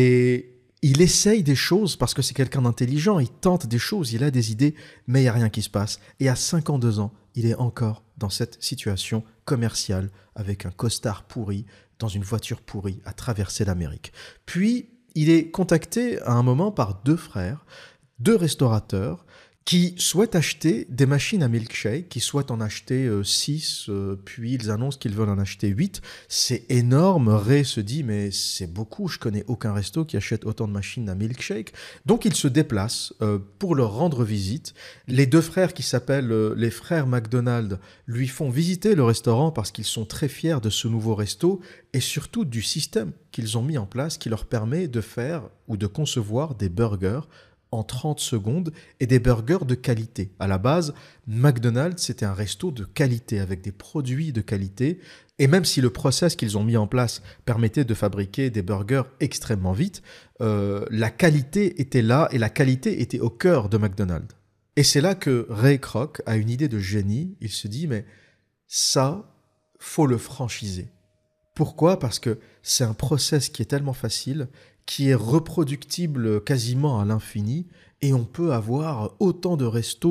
et il essaye des choses parce que c'est quelqu'un d'intelligent, il tente des choses, il a des idées, mais il n'y a rien qui se passe. Et à cinquante-deux ans, il est encore dans cette situation commerciale avec un costard pourri, dans une voiture pourrie, à traverser l'Amérique. Puis, il est contacté à un moment par deux frères, deux restaurateurs, qui souhaitent acheter des machines à milkshake, qui souhaitent en acheter six, euh, puis ils annoncent qu'ils veulent en acheter huit. C'est énorme. Ray se dit, mais c'est beaucoup, je connais aucun resto qui achète autant de machines à milkshake. Donc il se déplace euh, pour leur rendre visite. Les deux frères qui s'appellent euh, les frères McDonald lui font visiter le restaurant parce qu'ils sont très fiers de ce nouveau resto et surtout du système qu'ils ont mis en place qui leur permet de faire ou de concevoir des burgers en trente secondes et des burgers de qualité. À la base, McDonald's, c'était un resto de qualité avec des produits de qualité. Et même si le process qu'ils ont mis en place permettait de fabriquer des burgers extrêmement vite, euh, la qualité était là et la qualité était au cœur de McDonald's. Et c'est là que Ray Kroc a une idée de génie. Il se dit, mais ça, faut le franchiser. Pourquoi ? Parce que c'est un process qui est tellement facile, qui est reproductible quasiment à l'infini et on peut avoir autant de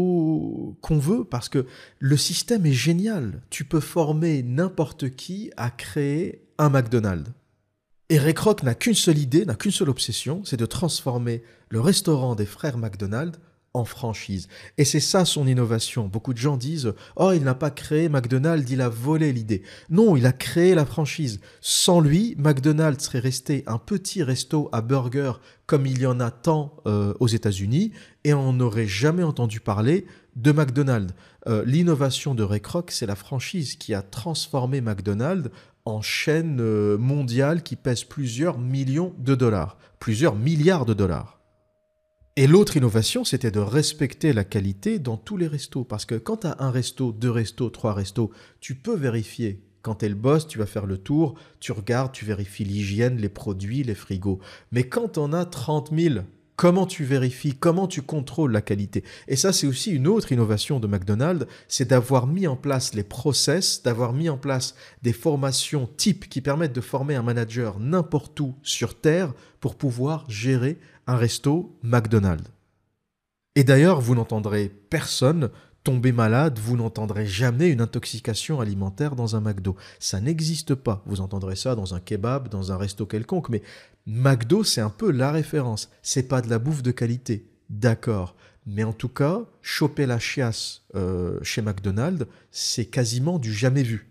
restos qu'on veut parce que le système est génial. Tu peux former n'importe qui à créer un McDonald's. Et Ray Kroc n'a qu'une seule idée, n'a qu'une seule obsession, c'est de transformer le restaurant des frères McDonald en franchise. Et c'est ça son innovation. Beaucoup de gens disent « Oh, il n'a pas créé McDonald's, il a volé l'idée. » Non, il a créé la franchise. Sans lui, McDonald's serait resté un petit resto à burger comme il y en a tant euh, aux États-Unis et on n'aurait jamais entendu parler de McDonald's. Euh, l'innovation de Ray Kroc, c'est la franchise qui a transformé McDonald's en chaîne euh, mondiale qui pèse plusieurs millions de dollars, plusieurs milliards de dollars. Et l'autre innovation, c'était de respecter la qualité dans tous les restos. Parce que quand tu as un resto, deux restos, trois restos, tu peux vérifier Quand tu es le boss, tu vas faire le tour, tu regardes, tu vérifies l'hygiène, les produits, les frigos. Mais quand on a trente mille, comment tu vérifies, comment tu contrôles la qualité? Et ça, c'est aussi une autre innovation de McDonald's, c'est d'avoir mis en place les process, d'avoir mis en place des formations types qui permettent de former un manager n'importe où sur Terre pour pouvoir gérer un resto McDonald's. Et d'ailleurs, vous n'entendrez personne tomber malade, vous n'entendrez jamais une intoxication alimentaire dans un McDo. Ça n'existe pas. Vous entendrez ça dans un kebab, dans un resto quelconque, mais McDo, c'est un peu la référence. C'est pas de la bouffe de qualité, d'accord. Mais en tout cas, choper la chiasse euh, chez McDonald's, c'est quasiment du jamais vu.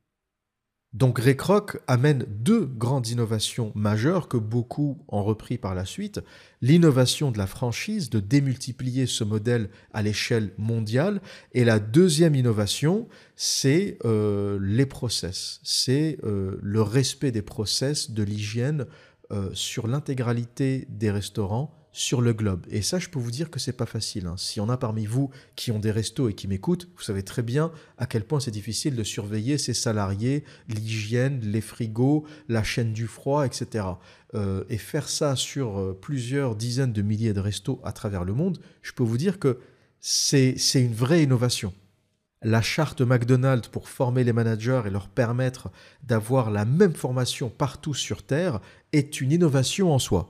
Donc Ray Kroc amène deux grandes innovations majeures que beaucoup ont repris par la suite. L'innovation de la franchise, de démultiplier ce modèle à l'échelle mondiale. Et la deuxième innovation, c'est euh, les process. C'est euh, le respect des process, de l'hygiène euh, sur l'intégralité des restaurants sur le globe. Et ça, je peux vous dire que c'est pas facile. Hein. Si on a parmi vous qui ont des restos et qui m'écoutent, vous savez très bien à quel point c'est difficile de surveiller ses salariés, l'hygiène, les frigos, la chaîne du froid, et cetera. Euh, et faire ça sur euh, plusieurs dizaines de milliers de restos à travers le monde, je peux vous dire que c'est, c'est une vraie innovation. La charte McDonald's pour former les managers et leur permettre d'avoir la même formation partout sur Terre est une innovation en soi.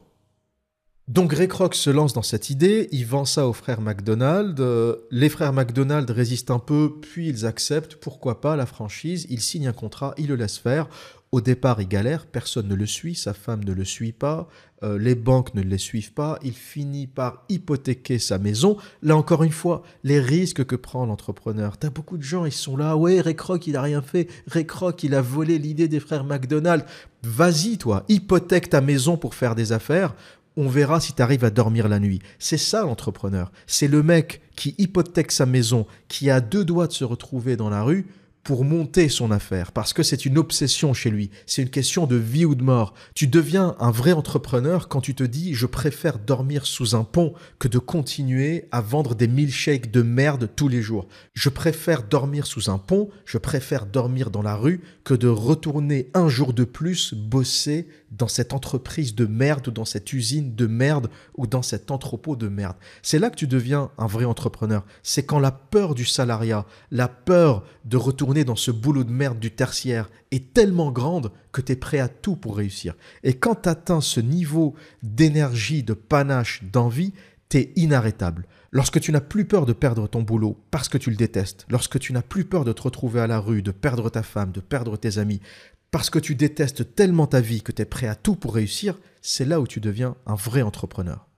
Donc Ray Kroc se lance dans cette idée, il vend ça aux frères McDonald, euh, les frères McDonald résistent un peu, puis ils acceptent, pourquoi pas, la franchise, ils signent un contrat, ils le laissent faire. Au départ, il galère, personne ne le suit, sa femme ne le suit pas, euh, les banques ne les suivent pas, il finit par hypothéquer sa maison. Là encore une fois, les risques que prend l'entrepreneur. T'as beaucoup de gens, ils sont là, ouais, Ray Kroc, il a rien fait, Ray Kroc, il a volé l'idée des frères McDonald. Vas-y, toi, hypothèque ta maison pour faire des affaires. On verra si tu arrives à dormir la nuit. C'est ça l'entrepreneur. C'est le mec qui hypothèque sa maison, qui a deux doigts de se retrouver dans la rue pour monter son affaire, parce que c'est une obsession chez lui. C'est une question de vie ou de mort. Tu deviens un vrai entrepreneur quand tu te dis « je préfère dormir sous un pont que de continuer à vendre des milkshakes de merde tous les jours. Je préfère dormir sous un pont, je préfère dormir dans la rue que de retourner un jour de plus bosser dans cette entreprise de merde ou dans cette usine de merde ou dans cet entrepôt de merde. » C'est là que tu deviens un vrai entrepreneur. C'est quand la peur du salariat, la peur de retourner dans ce boulot de merde du tertiaire est tellement grande que tu es prêt à tout pour réussir. Et quand tu atteins ce niveau d'énergie, de panache, d'envie, tu es inarrêtable. Lorsque tu n'as plus peur de perdre ton boulot parce que tu le détestes, lorsque tu n'as plus peur de te retrouver à la rue, de perdre ta femme, de perdre tes amis, parce que tu détestes tellement ta vie que tu es prêt à tout pour réussir, c'est là où tu deviens un vrai entrepreneur.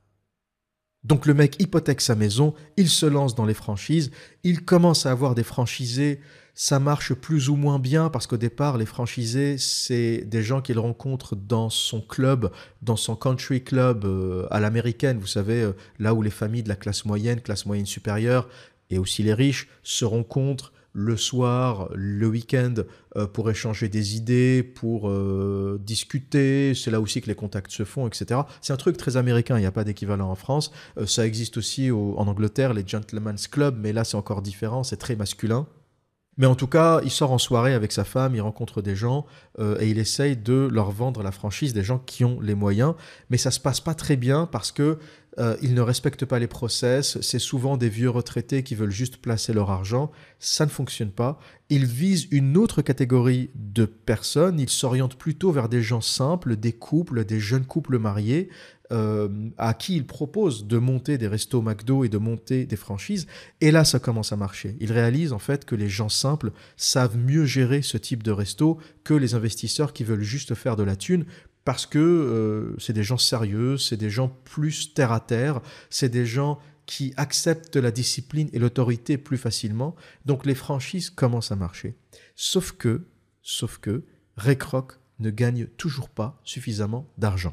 Donc le mec hypothèque sa maison, il se lance dans les franchises, il commence à avoir des franchisés, ça marche plus ou moins bien parce qu'au départ, les franchisés, c'est des gens qu'il rencontre dans son club, dans son country club euh, à l'américaine, vous savez, euh, là où les familles de la classe moyenne, classe moyenne supérieure et aussi les riches se rencontrent le soir, le week-end, euh, pour échanger des idées, pour euh, discuter. C'est là aussi que les contacts se font, et cetera. C'est un truc très américain, il n'y a pas d'équivalent en France. Euh, ça existe aussi au, en Angleterre, les Gentlemen's Club, mais là c'est encore différent, c'est très masculin. Mais en tout cas, il sort en soirée avec sa femme, il rencontre des gens euh, et il essaye de leur vendre la franchise, des gens qui ont les moyens. Mais ça se passe pas très bien parce que euh, ils ne respectent pas les process. C'est souvent des vieux retraités qui veulent juste placer leur argent. Ça ne fonctionne pas. Ils visent une autre catégorie de personnes. Ils s'orientent plutôt vers des gens simples, des couples, des jeunes couples mariés. Euh, à qui il propose de monter des restos McDo et de monter des franchises. Et là, ça commence à marcher. Il réalise en fait que les gens simples savent mieux gérer ce type de resto que les investisseurs qui veulent juste faire de la thune parce que euh, c'est des gens sérieux, c'est des gens plus terre à terre, c'est des gens qui acceptent la discipline et l'autorité plus facilement. Donc les franchises commencent à marcher. Sauf que, sauf que, Ray Kroc ne gagne toujours pas suffisamment d'argent.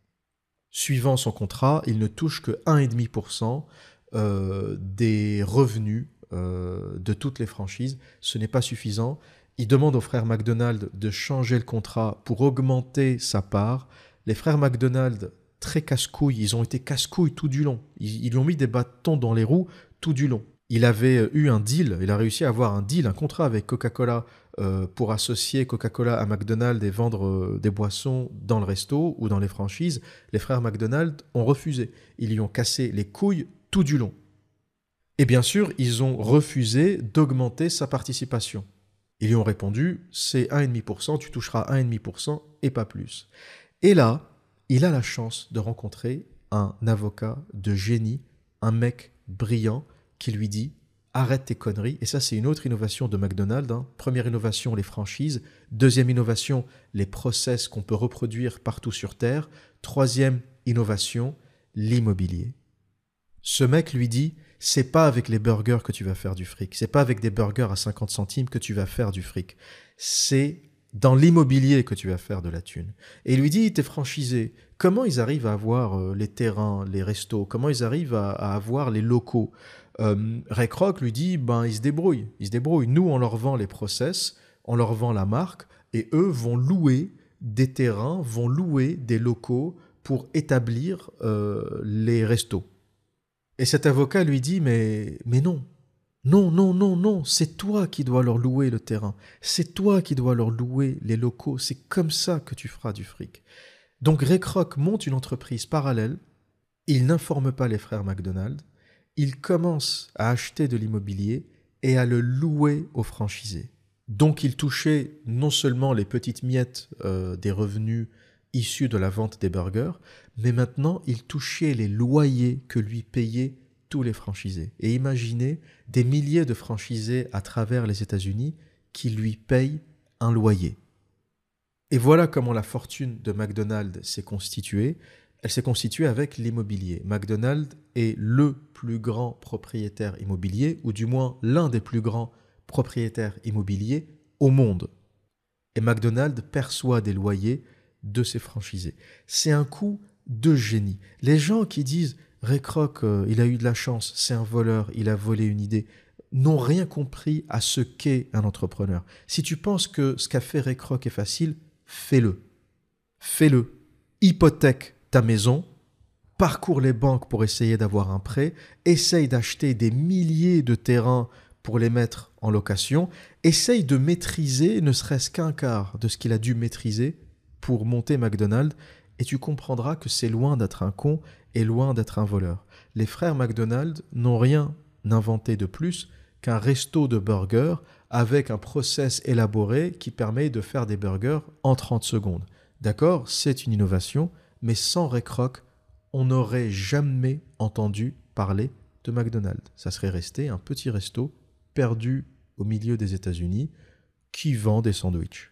Suivant son contrat, il ne touche que un virgule cinq pour cent euh, des revenus euh, de toutes les franchises. Ce n'est pas suffisant. Il demande aux frères McDonald de changer le contrat pour augmenter sa part. Les frères McDonald, très casse-couilles, ils ont été casse-couilles tout du long. Ils, ils ont mis des bâtons dans les roues tout du long. Il avait eu un deal, il a réussi à avoir un deal, un contrat avec Coca-Cola euh, pour associer Coca-Cola à McDonald's et vendre euh, des boissons dans le resto ou dans les franchises, les frères McDonald ont refusé. Ils lui ont cassé les couilles tout du long. Et bien sûr, ils ont refusé d'augmenter sa participation. Ils lui ont répondu, c'est un virgule cinq pour cent, tu toucheras un virgule cinq pour cent et pas plus. Et là, il a la chance de rencontrer un avocat de génie, un mec brillant qui lui dit « Arrête tes conneries ». Et ça, c'est une autre innovation de McDonald's. Hein. Première innovation, les franchises. Deuxième innovation, les process qu'on peut reproduire partout sur Terre. Troisième innovation, l'immobilier. Ce mec lui dit « C'est pas avec les burgers que tu vas faire du fric. C'est pas avec des burgers à cinquante centimes que tu vas faire du fric. C'est dans l'immobilier que tu vas faire de la thune. » Et il lui dit « T'es franchisé. Comment ils arrivent à avoir euh, les terrains, les restos? Comment ils arrivent à, à avoir les locaux ?» euh, Ray Kroc lui dit ben, « Ils se débrouillent. Ils se débrouillent. Nous, on leur vend les process, on leur vend la marque, et eux vont louer des terrains, vont louer des locaux pour établir euh, les restos. » Et cet avocat lui dit, mais, mais non, non, non, non, non, c'est toi qui dois leur louer le terrain, c'est toi qui dois leur louer les locaux, c'est comme ça que tu feras du fric. Donc Ray Kroc monte une entreprise parallèle, il n'informe pas les frères McDonald, il commence à acheter de l'immobilier et à le louer aux franchisés. Donc il touchait non seulement les petites miettes euh, des revenus issus de la vente des burgers, mais maintenant il touchait les loyers que lui payaient tous les franchisés. Et imaginez des milliers de franchisés à travers les États-Unis qui lui payent un loyer. Et voilà comment la fortune de McDonald's s'est constituée. Elle s'est constituée avec l'immobilier. McDonald's est le plus grand propriétaire immobilier, ou du moins l'un des plus grands propriétaires immobiliers au monde. Et McDonald's perçoit des loyers de ses franchisés. C'est un coup de génie. Les gens qui disent « Ray Kroc, euh, il a eu de la chance, c'est un voleur, il a volé une idée », n'ont rien compris à ce qu'est un entrepreneur. Si tu penses que ce qu'a fait Ray Kroc est facile, fais-le. Fais-le. Hypothèque ta maison, parcours les banques pour essayer d'avoir un prêt, essaye d'acheter des milliers de terrains pour les mettre en location, essaye de maîtriser ne serait-ce qu'un quart de ce qu'il a dû maîtriser pour monter McDonald's, et tu comprendras que c'est loin d'être un con et loin d'être un voleur. Les frères McDonald n'ont rien inventé de plus qu'un resto de burgers avec un process élaboré qui permet de faire des burgers en trente secondes. D'accord, c'est une innovation, mais sans Ray Kroc, on n'aurait jamais entendu parler de McDonald's. Ça serait resté un petit resto perdu au milieu des États-Unis qui vend des sandwichs.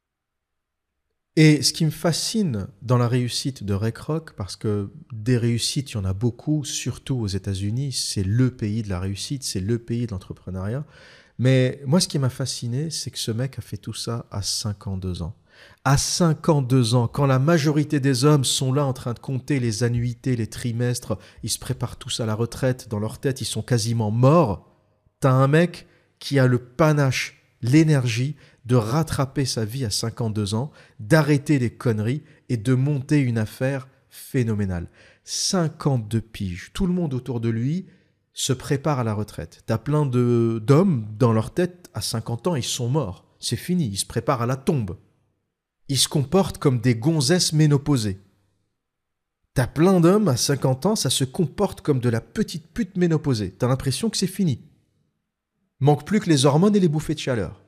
Et ce qui me fascine dans la réussite de Ray Kroc, parce que des réussites, il y en a beaucoup, surtout aux États-Unis, c'est le pays de la réussite, c'est le pays de l'entrepreneuriat. Mais moi, ce qui m'a fasciné, c'est que ce mec a fait tout ça à cinquante-deux ans. À cinquante-deux ans, quand la majorité des hommes sont là en train de compter les annuités, les trimestres, ils se préparent tous à la retraite, dans leur tête, ils sont quasiment morts, t'as un mec qui a le panache, l'énergie de rattraper sa vie à cinquante-deux ans, d'arrêter les conneries et de monter une affaire phénoménale. cinquante-deux piges. Tout le monde autour de lui se prépare à la retraite. T'as plein de, d'hommes dans leur tête, à cinquante ans, ils sont morts. C'est fini, ils se préparent à la tombe. Ils se comportent comme des gonzesses ménopausées. T'as plein d'hommes, à cinquante ans, ça se comporte comme de la petite pute ménopausée. T'as l'impression que c'est fini. Manque plus que les hormones et les bouffées de chaleur.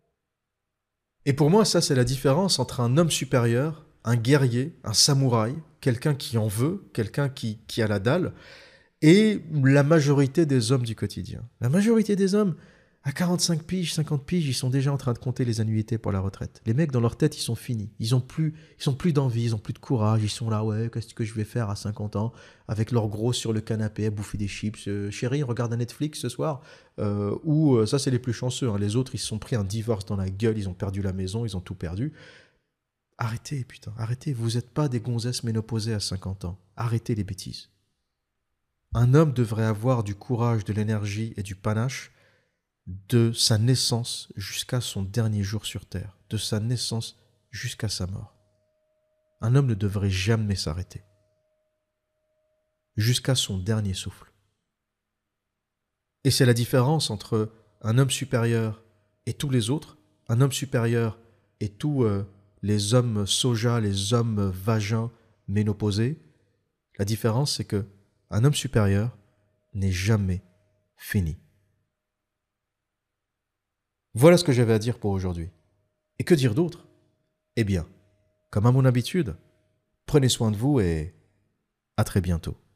Et pour moi, ça, c'est la différence entre un homme supérieur, un guerrier, un samouraï, quelqu'un qui en veut, quelqu'un qui, qui a la dalle, et la majorité des hommes du quotidien. La majorité des hommes, à quarante-cinq piges, cinquante piges, ils sont déjà en train de compter les annuités pour la retraite. Les mecs, dans leur tête, ils sont finis. Ils ont plus, ils ont plus d'envie, ils ont plus de courage. Ils sont là, ouais, qu'est-ce que je vais faire à cinquante ans, avec leur gros sur le canapé, à bouffer des chips. Euh, chérie, on regarde un Netflix ce soir. Euh, ou euh, ça, c'est les plus chanceux. Hein. Les autres, ils se sont pris un divorce dans la gueule, ils ont perdu la maison, ils ont tout perdu. Arrêtez, putain, arrêtez. Vous n'êtes pas des gonzesses ménopausées à cinquante ans. Arrêtez les bêtises. Un homme devrait avoir du courage, de l'énergie et du panache de sa naissance jusqu'à son dernier jour sur Terre, de sa naissance jusqu'à sa mort. Un homme ne devrait jamais s'arrêter, jusqu'à son dernier souffle. Et c'est la différence entre un homme supérieur et tous les autres, un homme supérieur et tous euh, les hommes soja, les hommes vagins ménopausés, la différence c'est que un homme supérieur n'est jamais fini. Voilà ce que j'avais à dire pour aujourd'hui. Et que dire d'autre? Eh bien, comme à mon habitude, prenez soin de vous et à très bientôt.